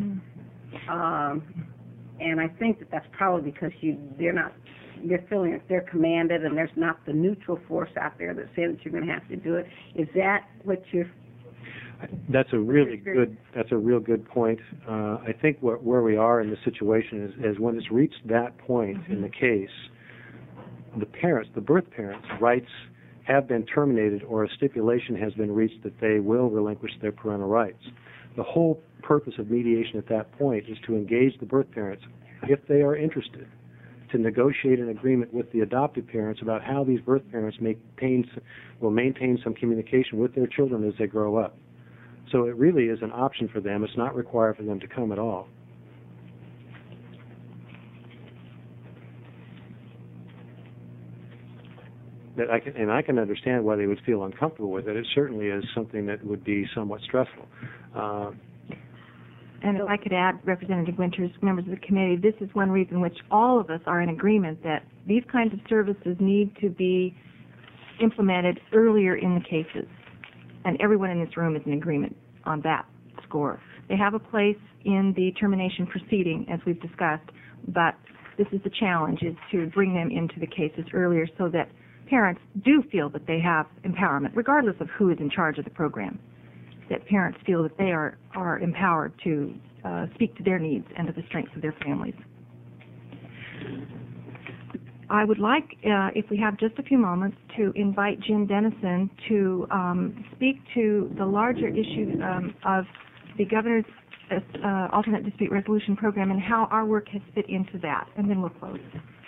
And I think that that's probably because they're feeling that they're commanded and there's not the neutral force out there that says that you're going to have to do it. Is that what you're... That's a really good. That's a real good point. I think where we are in the situation is when it's reached that point in the case, the birth parents' rights have been terminated, or a stipulation has been reached that they will relinquish their parental rights. The whole purpose of mediation at that point is to engage the birth parents, if they are interested, to negotiate an agreement with the adoptive parents about how these birth parents will maintain some communication with their children as they grow up. So it really is an option for them. It's not required for them to come at all. I can understand why they would feel uncomfortable with it. It certainly is something that would be somewhat stressful. And if I could add, Representative Winters, members of the committee, this is one reason which all of us are in agreement that these kinds of services need to be implemented earlier in the cases. And everyone in this room is in agreement on that score. They have a place in the termination proceeding, as we've discussed, but this is the challenge, is to bring them into the cases earlier so that parents do feel that they have empowerment, regardless of who is in charge of the program, that parents feel that they are empowered to speak to their needs and to the strengths of their families. I would like, if we have just a few moments, to invite Jen Dennison to speak to the larger issue of the Governor's Alternate Dispute Resolution Program and how our work has fit into that, and then we'll close.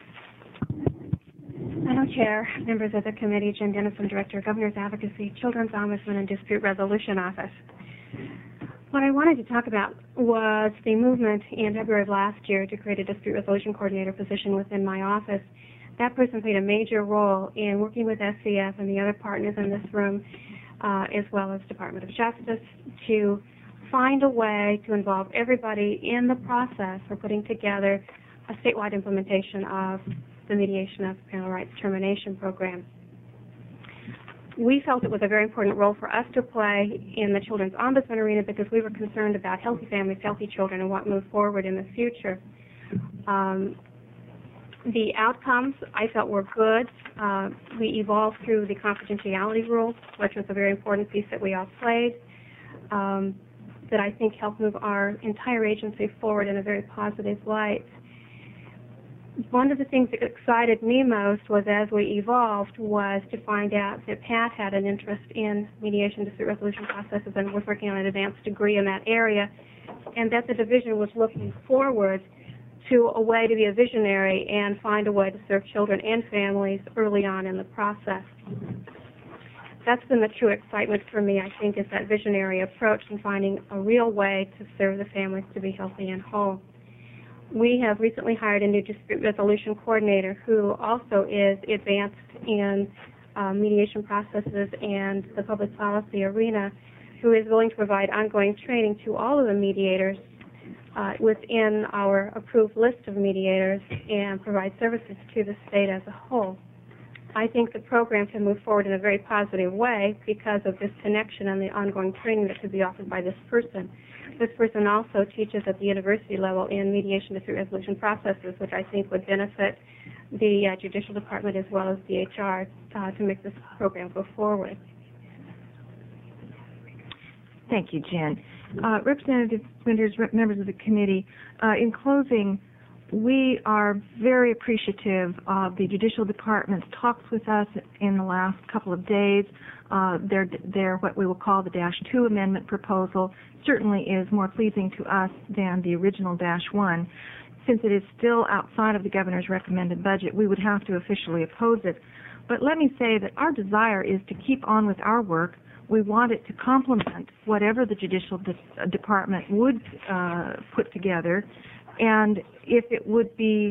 Madam Chair, members of the committee, Jen Dennison, Director of Governor's Advocacy, Children's Ombudsman and Dispute Resolution Office. What I wanted to talk about was the movement in February of last year to create a dispute resolution coordinator position within my office. That person played a major role in working with SCF and the other partners in this room, as well as Department of Justice, to find a way to involve everybody in the process for putting together a statewide implementation of the Mediation of Parental Rights Termination Program. We felt it was a very important role for us to play in the Children's Ombudsman arena because we were concerned about healthy families, healthy children, and what moved forward in the future. The outcomes, I felt, were good. We evolved through the confidentiality rule, which was a very important piece that we all played, that I think helped move our entire agency forward in a very positive light. One of the things that excited me most was, as we evolved, was to find out that Pat had an interest in mediation dispute resolution processes and was working on an advanced degree in that area, and that the division was looking forward to a way to be a visionary and find a way to serve children and families early on in the process. That's been the true excitement for me, I think, is that visionary approach and finding a real way to serve the families to be healthy and whole. We have recently hired a new dispute resolution coordinator who also is advanced in mediation processes and the public policy arena, who is willing to provide ongoing training to all of the mediators within our approved list of mediators and provide services to the state as a whole. I think the program can move forward in a very positive way because of this connection and the ongoing training that could be offered by this person. This person also teaches at the university level in mediation dispute resolution processes, which I think would benefit the Judicial Department as well as DHR to make this program go forward. Thank you, Jen. Representative Winters, members of the committee, in closing, we are very appreciative of the Judicial Department's talks with us in the last couple of days. Their what we will call the -2 amendment proposal certainly is more pleasing to us than the original -1. Since it is still outside of the governor's recommended budget, we would have to officially oppose it. But let me say that our desire is to keep on with our work. We want it to complement whatever the Judicial Department would put together, and if it would be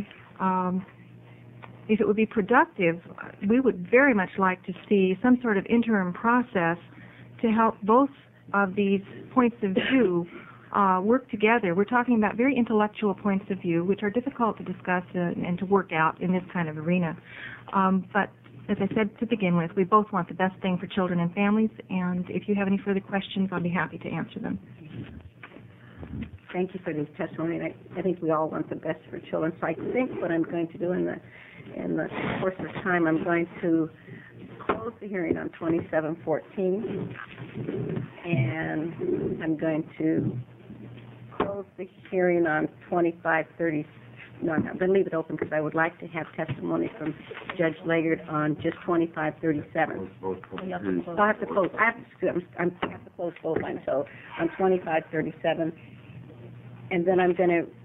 productive, we would very much like to see some sort of interim process to help both of these points of view work together. We're talking about very intellectual points of view, which are difficult to discuss and to work out in this kind of arena. But as I said to begin with, we both want the best thing for children and families, and if you have any further questions, I'll be happy to answer them. Thank you for this testimony. I think we all want the best for children. So I think what I'm going to do in the course of time, I'm going to close the hearing on 2714 And I'm going to close the hearing on 2530. No, I'm going to leave it open because I would like to have testimony from Judge Leggard on just 2537. Both I have to close. I have to close both lines. So on 2537, and then I'm going to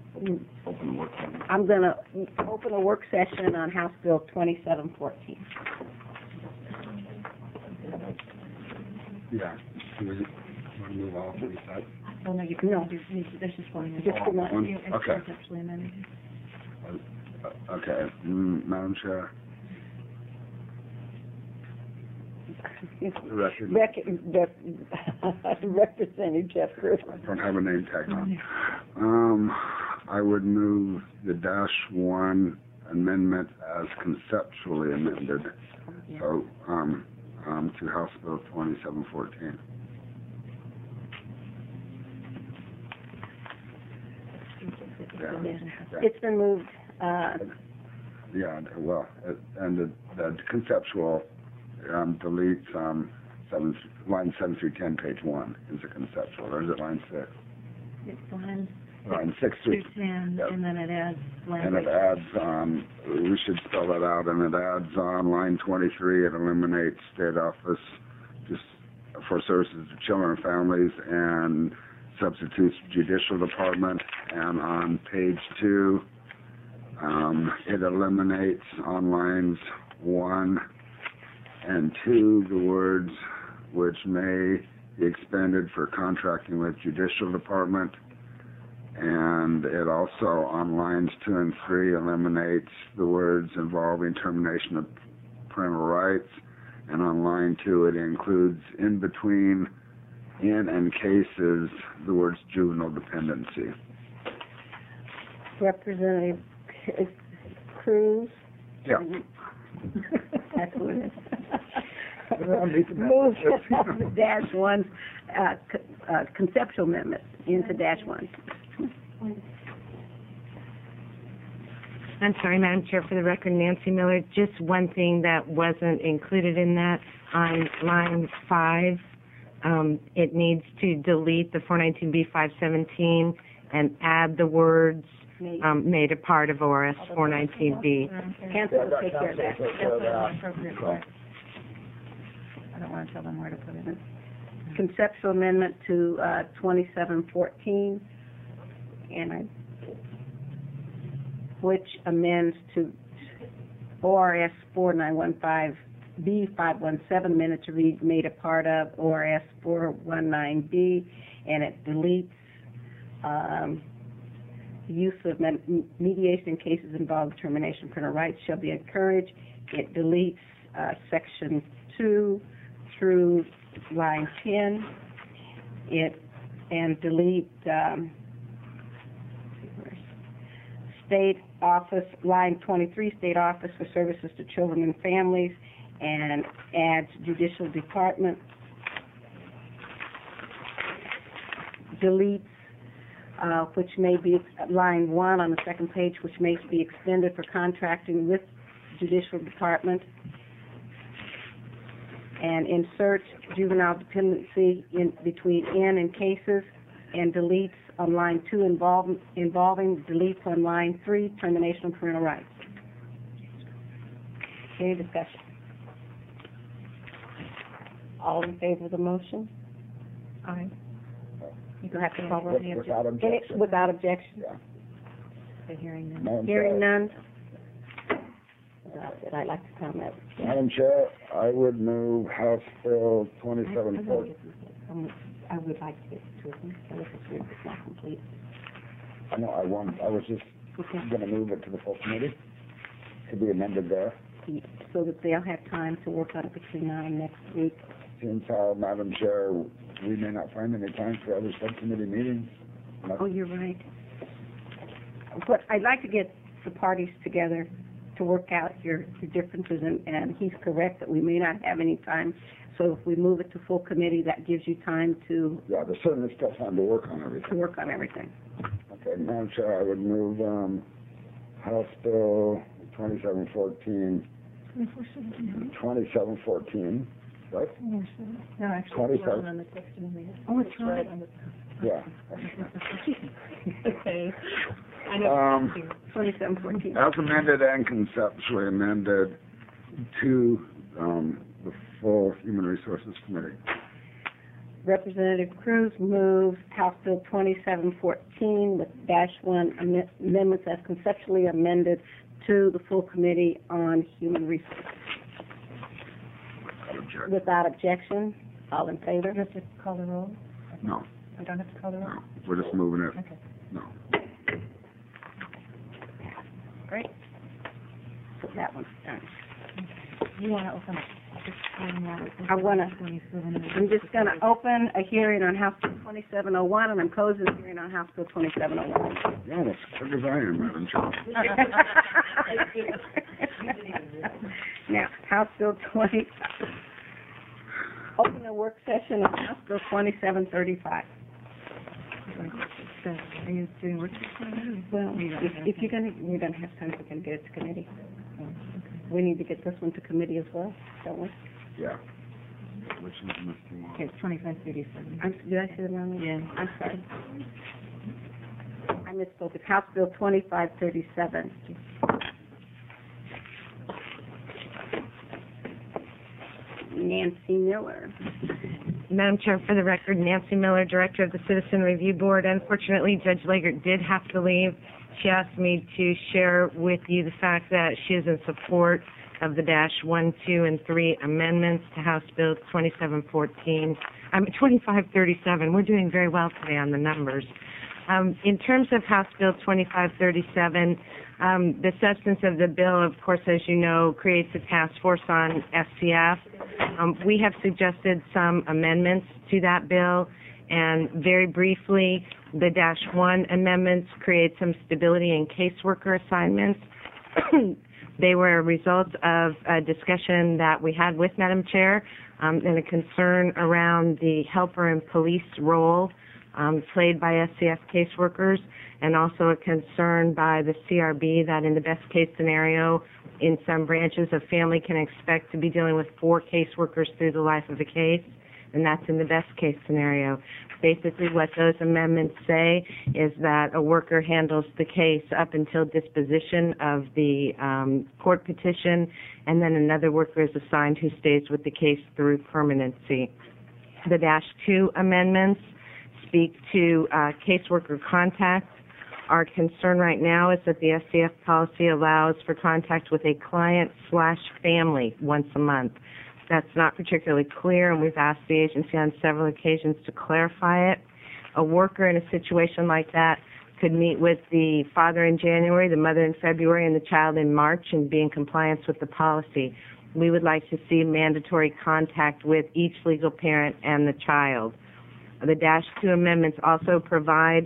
open a work session on House Bill 2714. Yeah. Do we want to move all three sides? Oh, no, you can, no, there's just one. Just the one. Okay. Conceptually amended. Okay. Madam Chair. Representative Jeff Cruz. I don't have a name tag on. I would move the -1 amendment as conceptually amended. So, to House Bill 2714. It's been moved, Yeah, well, and the conceptual deletes line 7 through 10, page 1 is a conceptual. Or is it line 6? It's line Line 6 through 10, yep. and then it adds And language. it adds, we should spell that out, and it adds on line 23, it eliminates state office just for services to children and families and substitutes judicial department. And on page 2, it eliminates on lines 1 and 2 the words which may be expended for contracting with judicial department. And it also, on lines 2 and 3, eliminates the words involving termination of parental rights. And on line 2, it includes in between in and cases the words juvenile dependency. Representative Cruz. Yeah. That's what it is. Move -1 conceptual amendment into -1. I'm sorry, Madam Chair, for the record, Nancy Miller, just one thing that wasn't included in that, on line 5, it needs to delete the 419B 517 and add the words made a part of ORS 419B. Council will take care of that. I don't want to tell them where to put it in. Conceptual amendment to 2714, which amends to ORS 4915B 517 amended to read made a part of ORS 419B, and it deletes the use of mediation in cases involving termination of parental rights shall be encouraged. It deletes section 2 through line 10. And delete state office, line 23, state office for services to children and families, and adds judicial department. Deletes which may be line 1 on the second page, which may be expended for contracting with judicial department, and insert juvenile dependency in between in and cases, and deletes on line 2 involving, deletes on line 3 termination of parental rights. Any discussion? All in favor of the motion? Aye. You can have to call roll. Without objection. Without objection. Yeah. The hearing then. Madam Hearing Chair. none. That's it. I'd like to comment. Madam Chair, I would move House Bill 2714. I would like to get to it. It's not complete. I know, I was just going to move it to the full committee. Could be amended there. So that they'll have time to work on it between now and next week. Seems how, Madam Chair, we may not find any time for other subcommittee meetings. Oh, you're right. But I'd like to get the parties together to work out your differences, and he's correct that we may not have any time. So if we move it to full committee, that gives you time to Yeah, there's certainly still time to work on everything. everything. Okay, Madam Chair, I would move House Bill 2714, What? No, actually, 27. on the testimony. Oh, it's right. Yeah. Okay. 2714. As amended and conceptually amended to the full Human Resources Committee. Representative Cruz moves House Bill 2714 with -1 amendments as conceptually amended to the full Committee on Human Resources. Without objection, all in favor? You have to call the roll? No, I don't have to call the roll? no, we're just moving it. Okay. No. Great. So that one's done. You want to open it? I'm just going to open a hearing on House Bill 2701, and I'm closing the hearing on House Bill 2701. You're almost as quick as I am, Madam Chair. Now, House Bill 20, open a work session on House Bill 2735. Are you doing work session? Well, if you're going to, we don't have time, we're going to get it to committee. We need to get this one to committee as well, don't we? Yeah. Which is Mr. Moore? Okay, it's 2537. Did I say the wrong one? Yeah. I'm sorry. I misspoke. It's House Bill 2537. Nancy Miller. Madam Chair, for the record, Nancy Miller, Director of the Citizen Review Board. Unfortunately, Judge Leggert did have to leave. She asked me to share with you the fact that she is in support of the -1, 2, and 3 amendments to House Bill 2537. We're doing very well today on the numbers. In terms of House Bill 2537, the substance of the bill, of course, as you know, creates a task force on SCF. We have suggested some amendments to that bill, and very briefly, the -1 amendments create some stability in caseworker assignments. They were a result of a discussion that we had with Madam Chair and a concern around the helper and police role played by SCF caseworkers, and also a concern by the CRB that in the best case scenario, in some branches, a family can expect to be dealing with 4 caseworkers through the life of a case, and that's in the best case scenario. Basically what those amendments say is that a worker handles the case up until disposition of the court petition, and then another worker is assigned who stays with the case through permanency. The -2 amendments speak to caseworker contact. Our concern right now is that the SCF policy allows for contact with a client/family once a month. That's not particularly clear, and we've asked the agency on several occasions to clarify it. A worker in a situation like that could meet with the father in January, the mother in February, and the child in March and be in compliance with the policy. We would like to see mandatory contact with each legal parent and the child. The -2 amendments also provide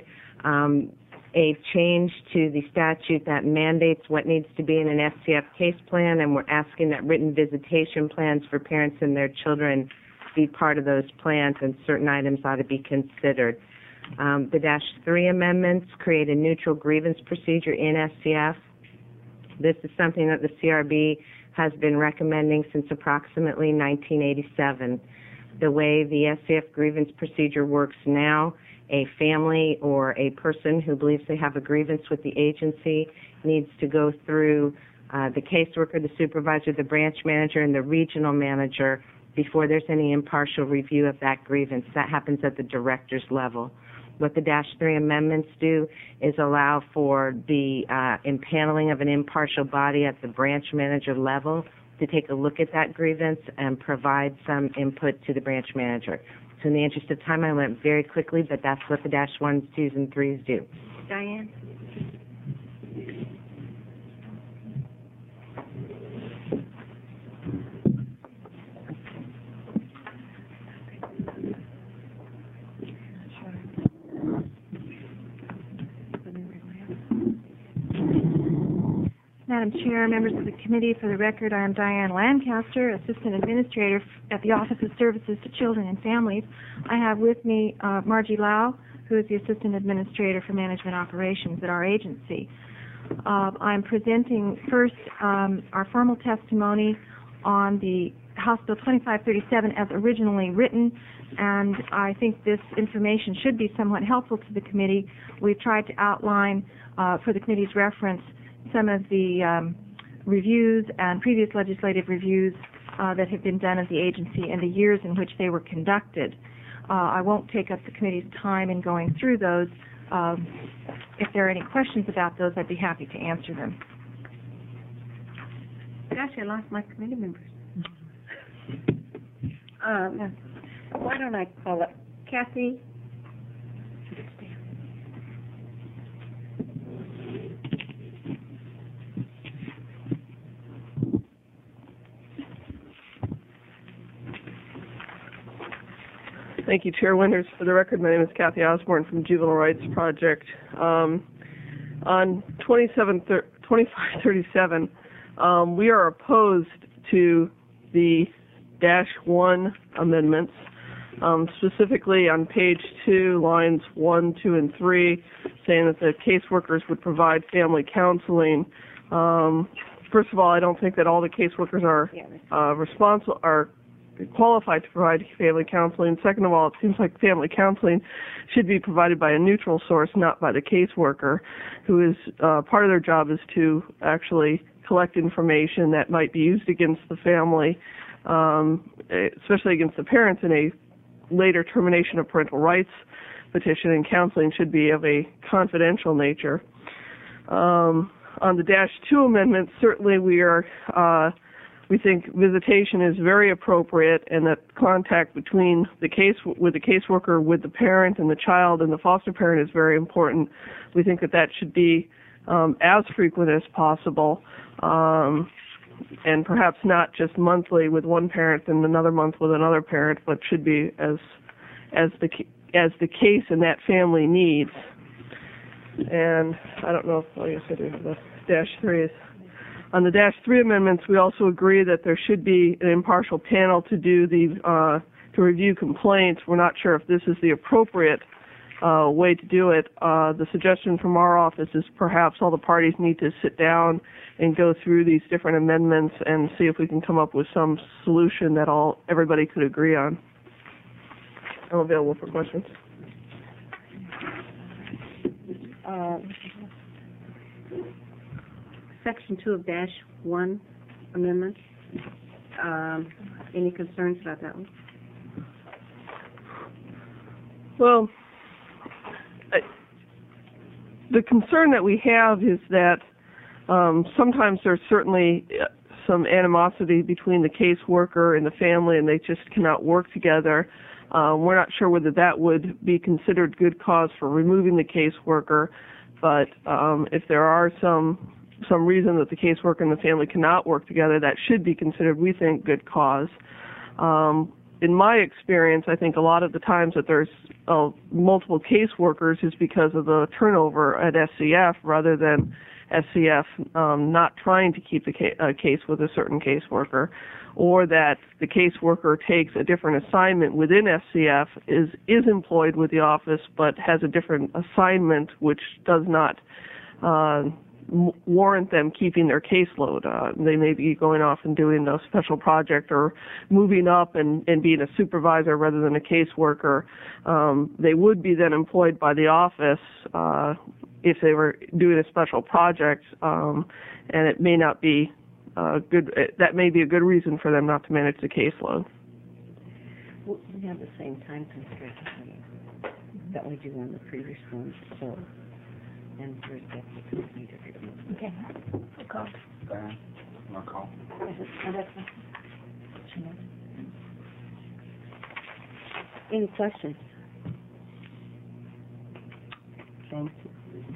a change to the statute that mandates what needs to be in an SCF case plan, and we're asking that written visitation plans for parents and their children be part of those plans, and certain items ought to be considered. The -3 amendments create a neutral grievance procedure in SCF. This is something that the CRB has been recommending since approximately 1987. The way the SCF grievance procedure works now, a family or a person who believes they have a grievance with the agency needs to go through the caseworker, the supervisor, the branch manager, and the regional manager before there's any impartial review of that grievance. That happens at the director's level. What the -3 amendments do is allow for the impaneling of an impartial body at the branch manager level to take a look at that grievance and provide some input to the branch manager. So in the interest of time, I went very quickly, but that's what the -1s, 2s, and 3s do. Diane? Madam Chair, members of the committee, for the record, I am Diane Lancaster, Assistant Administrator at the Office of Services to Children and Families. I have with me Margie Lau, who is the Assistant Administrator for Management Operations at our agency. I'm presenting first our formal testimony on the House Bill 2537 as originally written, and I think this information should be somewhat helpful to the committee. We've tried to outline for the committee's reference some of the reviews and previous legislative reviews that have been done of the agency and the years in which they were conducted. I won't take up the committee's time in going through those. If there are any questions about those, I'd be happy to answer them. Gosh, I lost my committee members. Why don't I call it Kathy? Thank you, Chair Winters. For the record, my name is Kathy Osborne from Juvenile Rights Project. On 2537, we are opposed to the -1 amendments, specifically on page 2, lines 1, 2, and 3, saying that the caseworkers would provide family counseling. First of all, I don't think that all the caseworkers are qualified to provide family counseling. Second of all, it seems like family counseling should be provided by a neutral source, not by the caseworker, who is part of their job is to actually collect information that might be used against the family, especially against the parents in a later termination of parental rights petition, and counseling should be of a confidential nature. On the -2 amendment, certainly we think visitation is very appropriate, and that contact between the caseworker, with the parent and the child and the foster parent is very important. We think that should be as frequent as possible, and perhaps not just monthly with one parent and another month with another parent, but should be as the case in that family needs. And I don't know if I guess I do have the -3s. On the -3 amendments, we also agree that there should be an impartial panel to do to review complaints. We're not sure if this is the appropriate way to do it. The suggestion from our office is perhaps all the parties need to sit down and go through these different amendments and see if we can come up with some solution that everybody could agree on. I'm available for questions. Section 2 of -1 amendment. Any concerns about that one? Well, the concern that we have is that sometimes there's certainly some animosity between the caseworker and the family, and they just cannot work together. We're not sure whether that would be considered good cause for removing the caseworker, but if there are some reason that the caseworker and the family cannot work together, that should be considered, we think, good cause. In my experience, I think a lot of the times that there's multiple caseworkers is because of the turnover at SCF rather than SCF not trying to keep the case with a certain caseworker, or that the caseworker takes a different assignment within SCF, is employed with the office but has a different assignment which does not warrant them keeping their caseload. They may be going off and doing a special project or moving up and being a supervisor rather than a caseworker. They would be then employed by the office if they were doing a special project, and it may not be good. That may be a good reason for them not to manage the caseload. We have the same time constraints that we do on the previous one, so. And there's definitely different. Okay. I'll call. I'll call. Any questions? Thank you.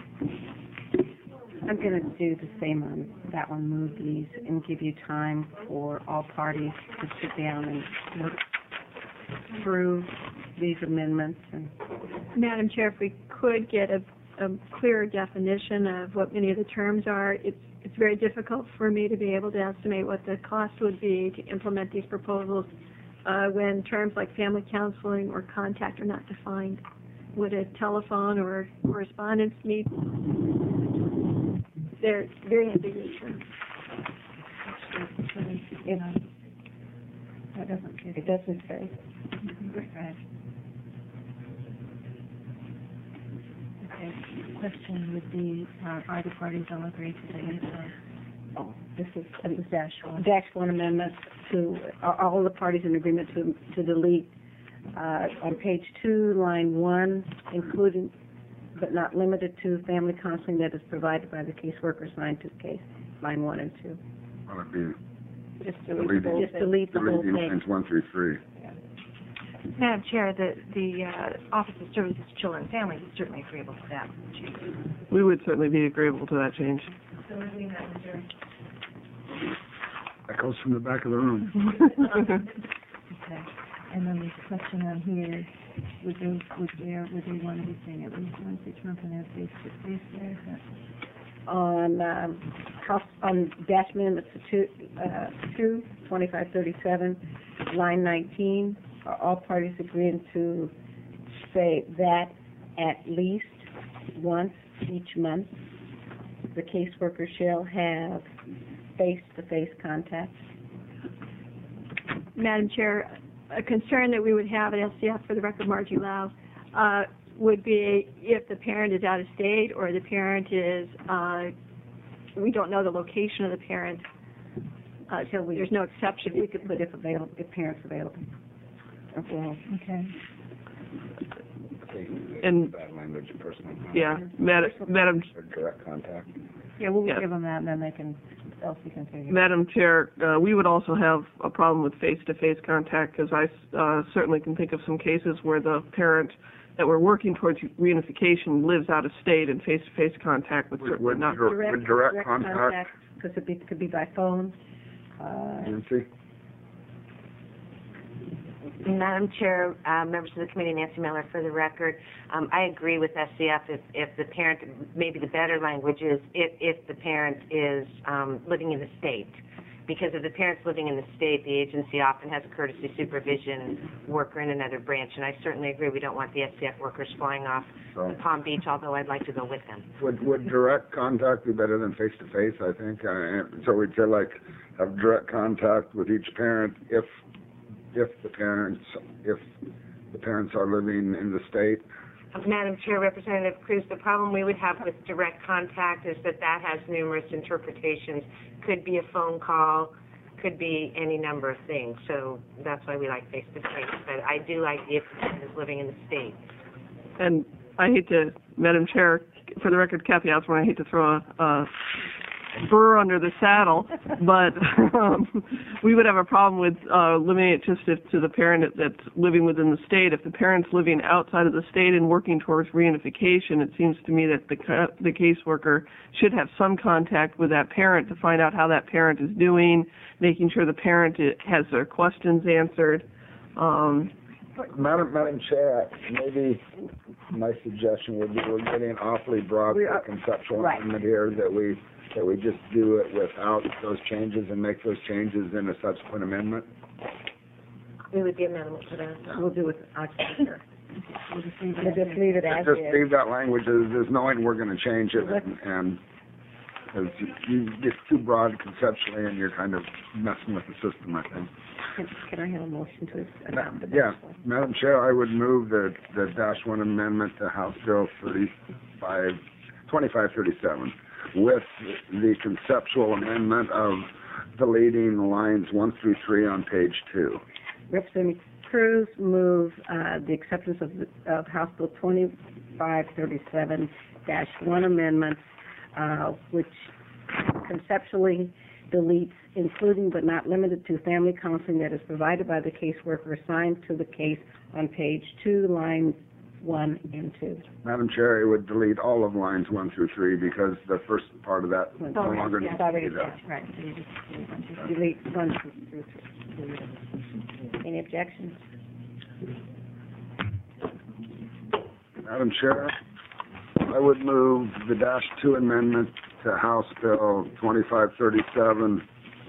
I'm going to do the same on that one, move these, and give you time for all parties to sit down and work through these amendments. And Madam Chair, if we could get a clearer definition of what many of the terms are, it's very difficult for me to be able to estimate what the cost would be to implement these proposals when terms like family counseling or contact are not defined. Would a telephone or correspondence meet? They're very ambiguous terms. It doesn't say. Right. Okay. Question would be, are the parties all agreed to delete Oh, this is the dash one? Dash 1 amendment to, are all the parties in agreement to delete, on page 2, line 1, including but not limited to family counseling that is provided by the caseworker assigned to the case, line 1 and 2. Well, it'd be Just delete the whole deleting thing. lines 1 through 3. Madam Chair, the Office of Services to Children and Families is certainly agreeable to that change. We would certainly be agreeable to that change. So we're doing that, Mr. That goes from the back of the room. Okay. And then there's a question on here, would they want to be saying at least once each month and have face-to-face there? Is that- On dash amendments to 2537, line 19, are all parties agreeing to say that at least once each month the caseworker shall have face-to-face contact? Madam Chair, a concern that we would have at SCF, for the record, Margie Lau, would be if the parent is out of state or the parent is, we don't know the location of the parent. There's no exception. We could put if parents available. Okay. Okay. And That language, personal contact. yeah, Madam Or direct contact. Yeah, we'll Yeah. give them that, and then they can, Elsie can figure it out. Madam Chair, we would also have a problem with face-to-face contact because I certainly can think of some cases where the parent that we're working towards reunification lives out of state, and face-to-face contact would certainly not. Would direct contact, Because it could be by phone. Nancy? Madam Chair, members of the committee, Nancy Miller for the record. I agree with SCF if the parent, maybe the better language is if the parent is living in the state. Because if the parent's living in the state, the agency often has a courtesy supervision worker in another branch, and I certainly agree we don't want the SCF workers flying off to Palm Beach, although I'd like to go with them. Would direct contact be better than face-to-face, I think? So we'd say, like, have direct contact with each parent if the parents are living in the state. Madam Chair, Representative Cruz, the problem we would have with direct contact is that has numerous interpretations. Could be a phone call, could be any number of things. So that's why we like face-to-face. But I do like if the parent is living in the state. And I hate to, Madam Chair, for the record, Kathy Osborne, I hate to throw a burr under the saddle, but we would have a problem with limiting it just to the parent that's living within the state. If the parent's living outside of the state and working towards reunification, it seems to me that the caseworker should have some contact with that parent to find out how that parent is doing, making sure the parent has their questions answered. Madam Chair, maybe my suggestion would be we're getting awfully broad for conceptual amendment here that we just do it without those changes and make those changes in a subsequent amendment. We would be amenable to that. We'll do it. We'll just leave it as Just is. leave that language as knowing we're going to change it, and because you get too broad conceptually and you're kind of messing with the system, I think. Can I have a motion to adopt the Yeah, Madam Chair, I would move the Dash 1 amendment to House Bill 2537 with the conceptual amendment of deleting lines 1 through 3 on page 2. Representative Cruz move the acceptance of House Bill 2537-1 amendment, which conceptually deletes including but not limited to family counseling that is provided by the caseworker assigned to the case on page 2, lines 1 and 2. Madam Chair, it would delete all of lines 1 through 3 because the first part of that no longer needs to be there. Right. Delete 1 through 3. Any objections? Madam Chair, I would move the Dash 2 amendment to House Bill 2537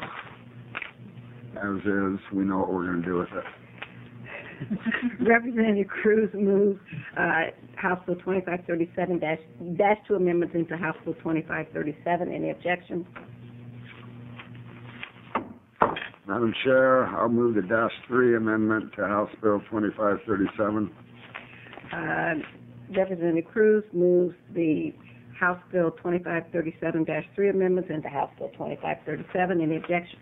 as is. We know what we're going to do with it. Representative Cruz moved House Bill 2537-2 amendments into House Bill 2537. Any objections? Madam Chair, I'll move the -3 amendment to House Bill 2537. Representative Cruz moves the House Bill 2537-3 amendments into House Bill 2537. Any objection?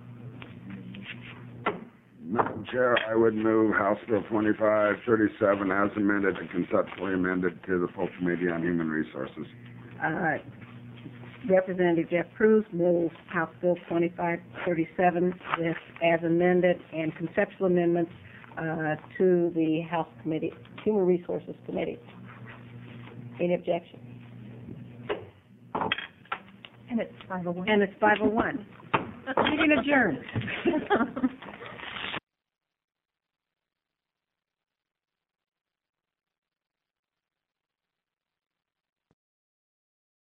Madam Chair, I would move House Bill 2537 as amended and conceptually amended to the full Committee on Human Resources. Representative Jeff Cruz moves House Bill 2537 with as amended and conceptual amendments to the House Committee, Human Resources Committee. Any objection? And it's 501. And it's 501. Meeting adjourned.